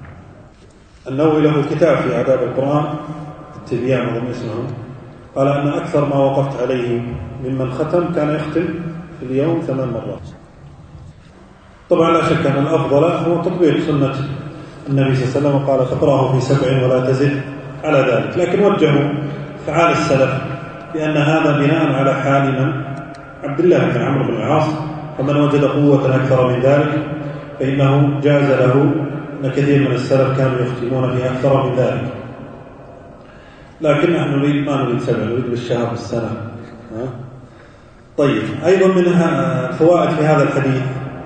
النووي له كتاب في آداب القرآن التبيان وضم اسمه، قال أن أكثر ما وقفت عليه ممن ختم كان يختم في اليوم ثمان مرات. طبعا لا شك أن الأفضل هو تطبيق سنة النبي صلى الله عليه وسلم، قال تقرأه في سبع ولا تزد على ذلك، لكن وجهوا فعال السلف بأن هذا بناء على حال من عبد الله بن عمرو بن العاص، فمن وجد قوة أكثر من ذلك فإنه جاز له، أن كثير من السلف كانوا يختمون في أكثر من ذلك. لكن نحن نريد ما نريد سبع، نريد بالشهر بالسنة. ها؟ طيب، أيضا من فوائد في هذا الحديث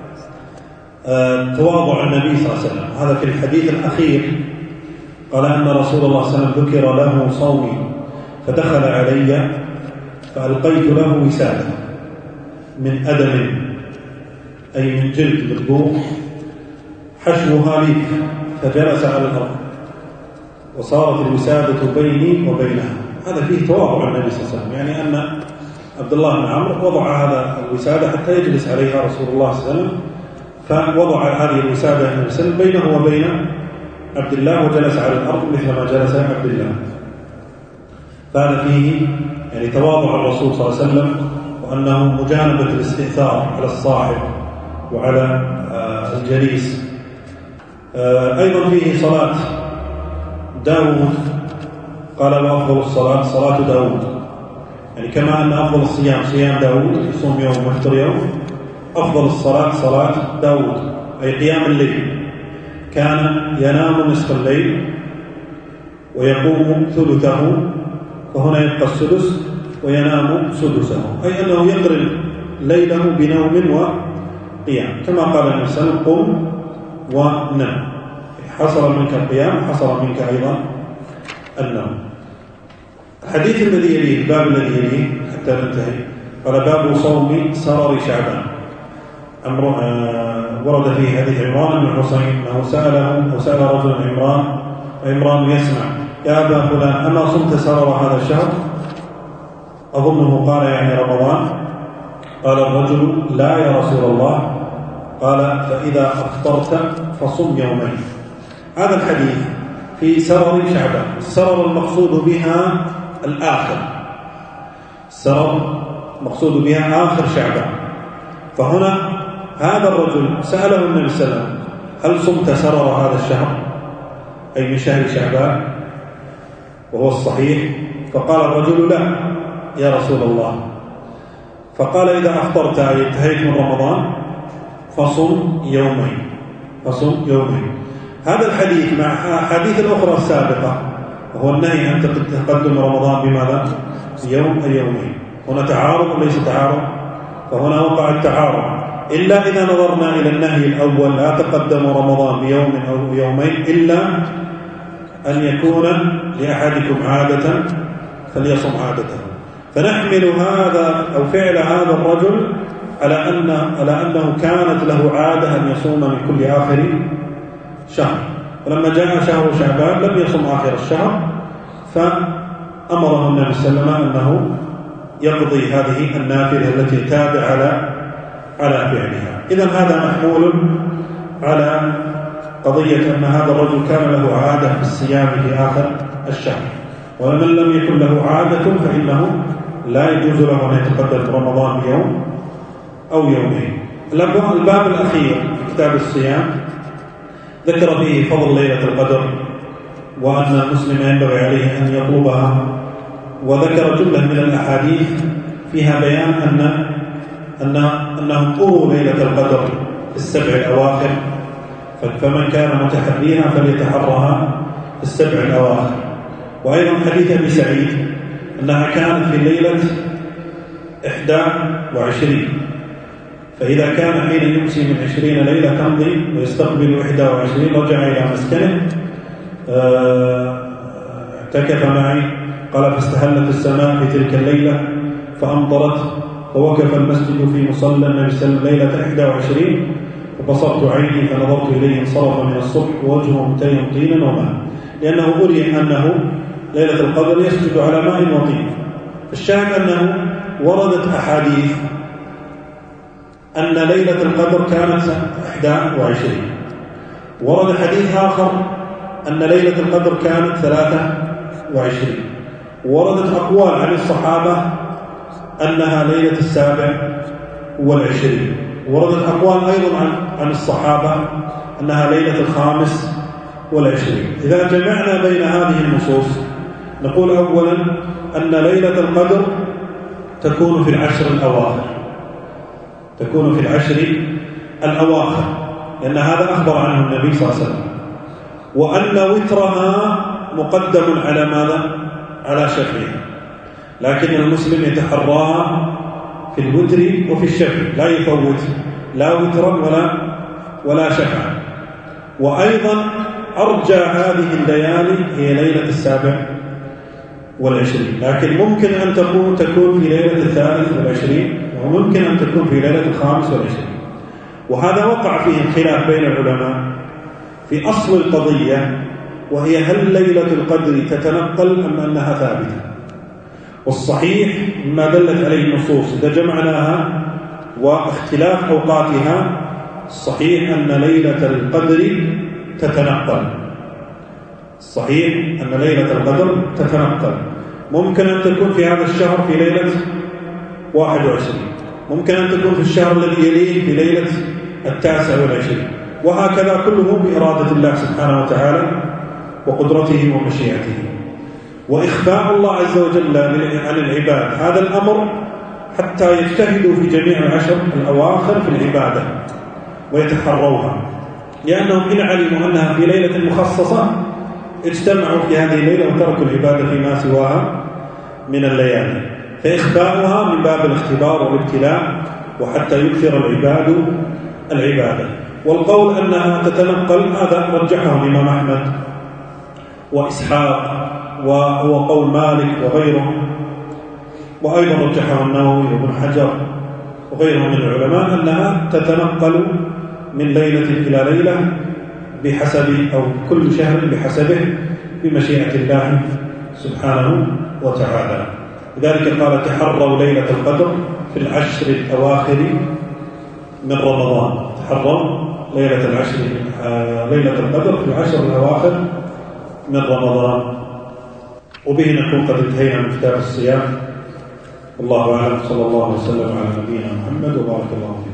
تواضع النبي صلى الله عليه وسلم. هذا في الحديث الأخير قال أن رسول الله صلى الله عليه وسلم ذكر له صومي فدخل علي فألقيت له وسادة من أدم أي من جلد مذبوح حشوها لي، فجلس على الأرض وصارت الوسادة بيني وبينها. هذا فيه تواضع النبي صلى الله عليه وسلم، يعني أن عبد الله بن عمرو وضع هذا الوسادة حتى يجلس عليها رسول الله صلى الله عليه وسلم، فوضع هذه الوسادة النبي صلى الله عليه وسلم بينه وبين عبد الله وجلس على الأرض مثل ما جلس عبد الله. فهذا فيه يعني تواضع الرسول صلى الله عليه وسلم، وأنه مجانبة الاستئثار على الصاحب وعلى الجليس. أيضا فيه صلاة داود، قال وأفضل الصلاة صلاة داود، يعني كما أن أفضل الصيام صيام داود يصوم يوم ويفطر يوم، أفضل الصلاة صلاة داود أي قيام الليل. كان ينام نصف الليل ويقوم ثلثه، فهنا يبقى السدس وينام سدسه، أي أنه يقرن ليله بنوم وقيام، كما قال النبي صلى الله عليه وسلم قم ونم، حصل منك القيام حصل منك أيضا النوم. الحديث الذي يليه الباب الذي يليه حتى ننتهي قال باب صوم سرر شعبان. أمر آه ورد فيه حديث عمران بن حسين أنه سأله أو سأل رجل عمران وعمران يسمع يا أبا فلان أما صمت سرر هذا الشهر؟ أظنه قال يعني رمضان. قال الرجل لا يا رسول الله. قال فإذا أفطرت فصم يومين. هذا الحديث في سرر شعبان. السرر المقصود بها الآخر، السرر مقصود بها آخر شعبان. فهنا هذا الرجل سأله النبي صلى الله عليه وسلم هل صمت سرر هذا الشهر أي من شهر شعبان؟ وهو الصحيح. فقال الرجل لا يا رسول الله. فقال إذا أفطرت أي انتهيت من رمضان فصم يومين، فصم يومين. هذا الحديث مع حديث الأخرى السابقة وهو النهي عن تقدم رمضان بماذا؟ يوم أي يومين. هنا تعارض وليس تعارض؟ فهنا وقع التعارض، إلا إذا نظرنا إلى النهي الأول لا تقدم رمضان بيوم أو يومين إلا أن يكون لأحدكم عادة فليصم عادته. فنحمل هذا أو فعل هذا الرجل على أن على أنه كانت له عادة أن يصوم من كل آخر شهر، ولما جاء شهر شعبان لم يصم آخر الشهر، فأمره النبي صلى الله عليه وسلم أنه يقضي هذه النافلة التي تابع على على فعلها. إذن هذا محمول على قضية أن هذا الرجل كان له عادة في الصيام في آخر الشهر، ومن لم يكن له عادة فإنه لا يجوز له أن يتقدم رمضان بيوم أو يومين. الباب الأخير في كتاب الصيام ذكر فيه فضل ليلة القدر، وأن المسلم ينبغي عليه أن يطلبها، وذكر جملة من الأحاديث فيها بيان أن أن أنهم قروا ليلة القدر في السبع الأواخر، فمن كان متحريها فليتحرها في السبع الأواخر. وأيضا حديث أبي سعيد أنها كانت في ليلة إحدى وعشرين، فإذا كان حين يمسي من عشرين ليلة تمضي ويستقبل إحدى وعشرين رجع إلى مسكنه اعتكف معي، قال فاستهلت السماء في تلك الليلة فأمطرت، فوقف المسجد في مصلى النبي صلى الله عليه وسلم ليلة إحدى وعشرين، فبصرت عيني فنظرت إليه انصرف من الصبح ووجهه متيم طينا وماء، لأنه أري أنه ليلة القدر يسجد على ماء وطين. الشاهد أنه وردت أحاديث أن ليلة القدر كانت إحدى وعشرين، ورد حديث آخر أن ليلة القدر كانت ثلاثة وعشرين، وردت أقوال عن الصحابة أنها ليلة السابع والعشرين، وردت أقوال أيضا عن عن الصحابة أنها ليلة الخامس والعشرين. إذا جمعنا بين هذه النصوص نقول أولا أن ليلة القدر تكون في العشر الأواخر، تكون في العشر الأواخر، لأن هذا أخبر عنه النبي صلى الله عليه وسلم، وأن وترها مقدم على ماذا؟ على شفعها، لكن المسلم يتحراها في الوتر وفي الشفع، لا يفوت لا وترا ولا ولا شفعا. وأيضا أرجى هذه الليالي هي ليلة السابع والعشرين، لكن ممكن أن تكون تكون في ليلة الثالث والعشرين، وممكن أن تكون في ليلة الخامس والعشرين. وهذا وقع فيه الخلاف بين العلماء في أصل القضية، وهي هل ليلة القدر تتنقل أم أنها ثابتة؟ والصحيح ما دلت عليه النصوص إذا جمعناها واختلاف أوقاتها، الصحيح أن ليلة القدر تتنقل، الصحيح أن ليلة القدر تتنقل، ممكن أن تكون في هذا الشهر في ليلة واحد وعشرين، ممكن أن تكون في الشهر الذي يليه في ليلة التاسع والعشرين، وهكذا كله بإرادة الله سبحانه وتعالى وقدرته ومشيئته. وإخفاء الله عز وجل عن العباد هذا الأمر حتى يجتهدوا في جميع العشر الأواخر في العبادة ويتحروها، لأنهم إن علموا أنها في ليلة مخصصة اجتمعوا في هذه الليلة وتركوا العبادة فيما سواها من الليالي، فإخفاؤها من باب الاختبار والابتلاء وحتى يكثر العباد العبادة. والقول أنها تتنقل هذا رجحه الإمام أحمد وإسحاق، وهو قول مالك وغيره، وأيضا رجحه النووي وابن حجر وغيرهم من العلماء أنها تتنقل من ليلة إلى ليلة بحسب أو كل شهر بحسبه بمشيئة الله سبحانه وتعالى. لذلك قال تحروا ليلة القدر في العشر الأواخر من رمضان، تحروا ليلة العشر ليلة القدر في العشر الأواخر من رمضان. وبه نكون قد انتهينا من كتاب الصيام، والله أعلم، صلى الله وسلم على نبينا محمد وبارك الله فيه.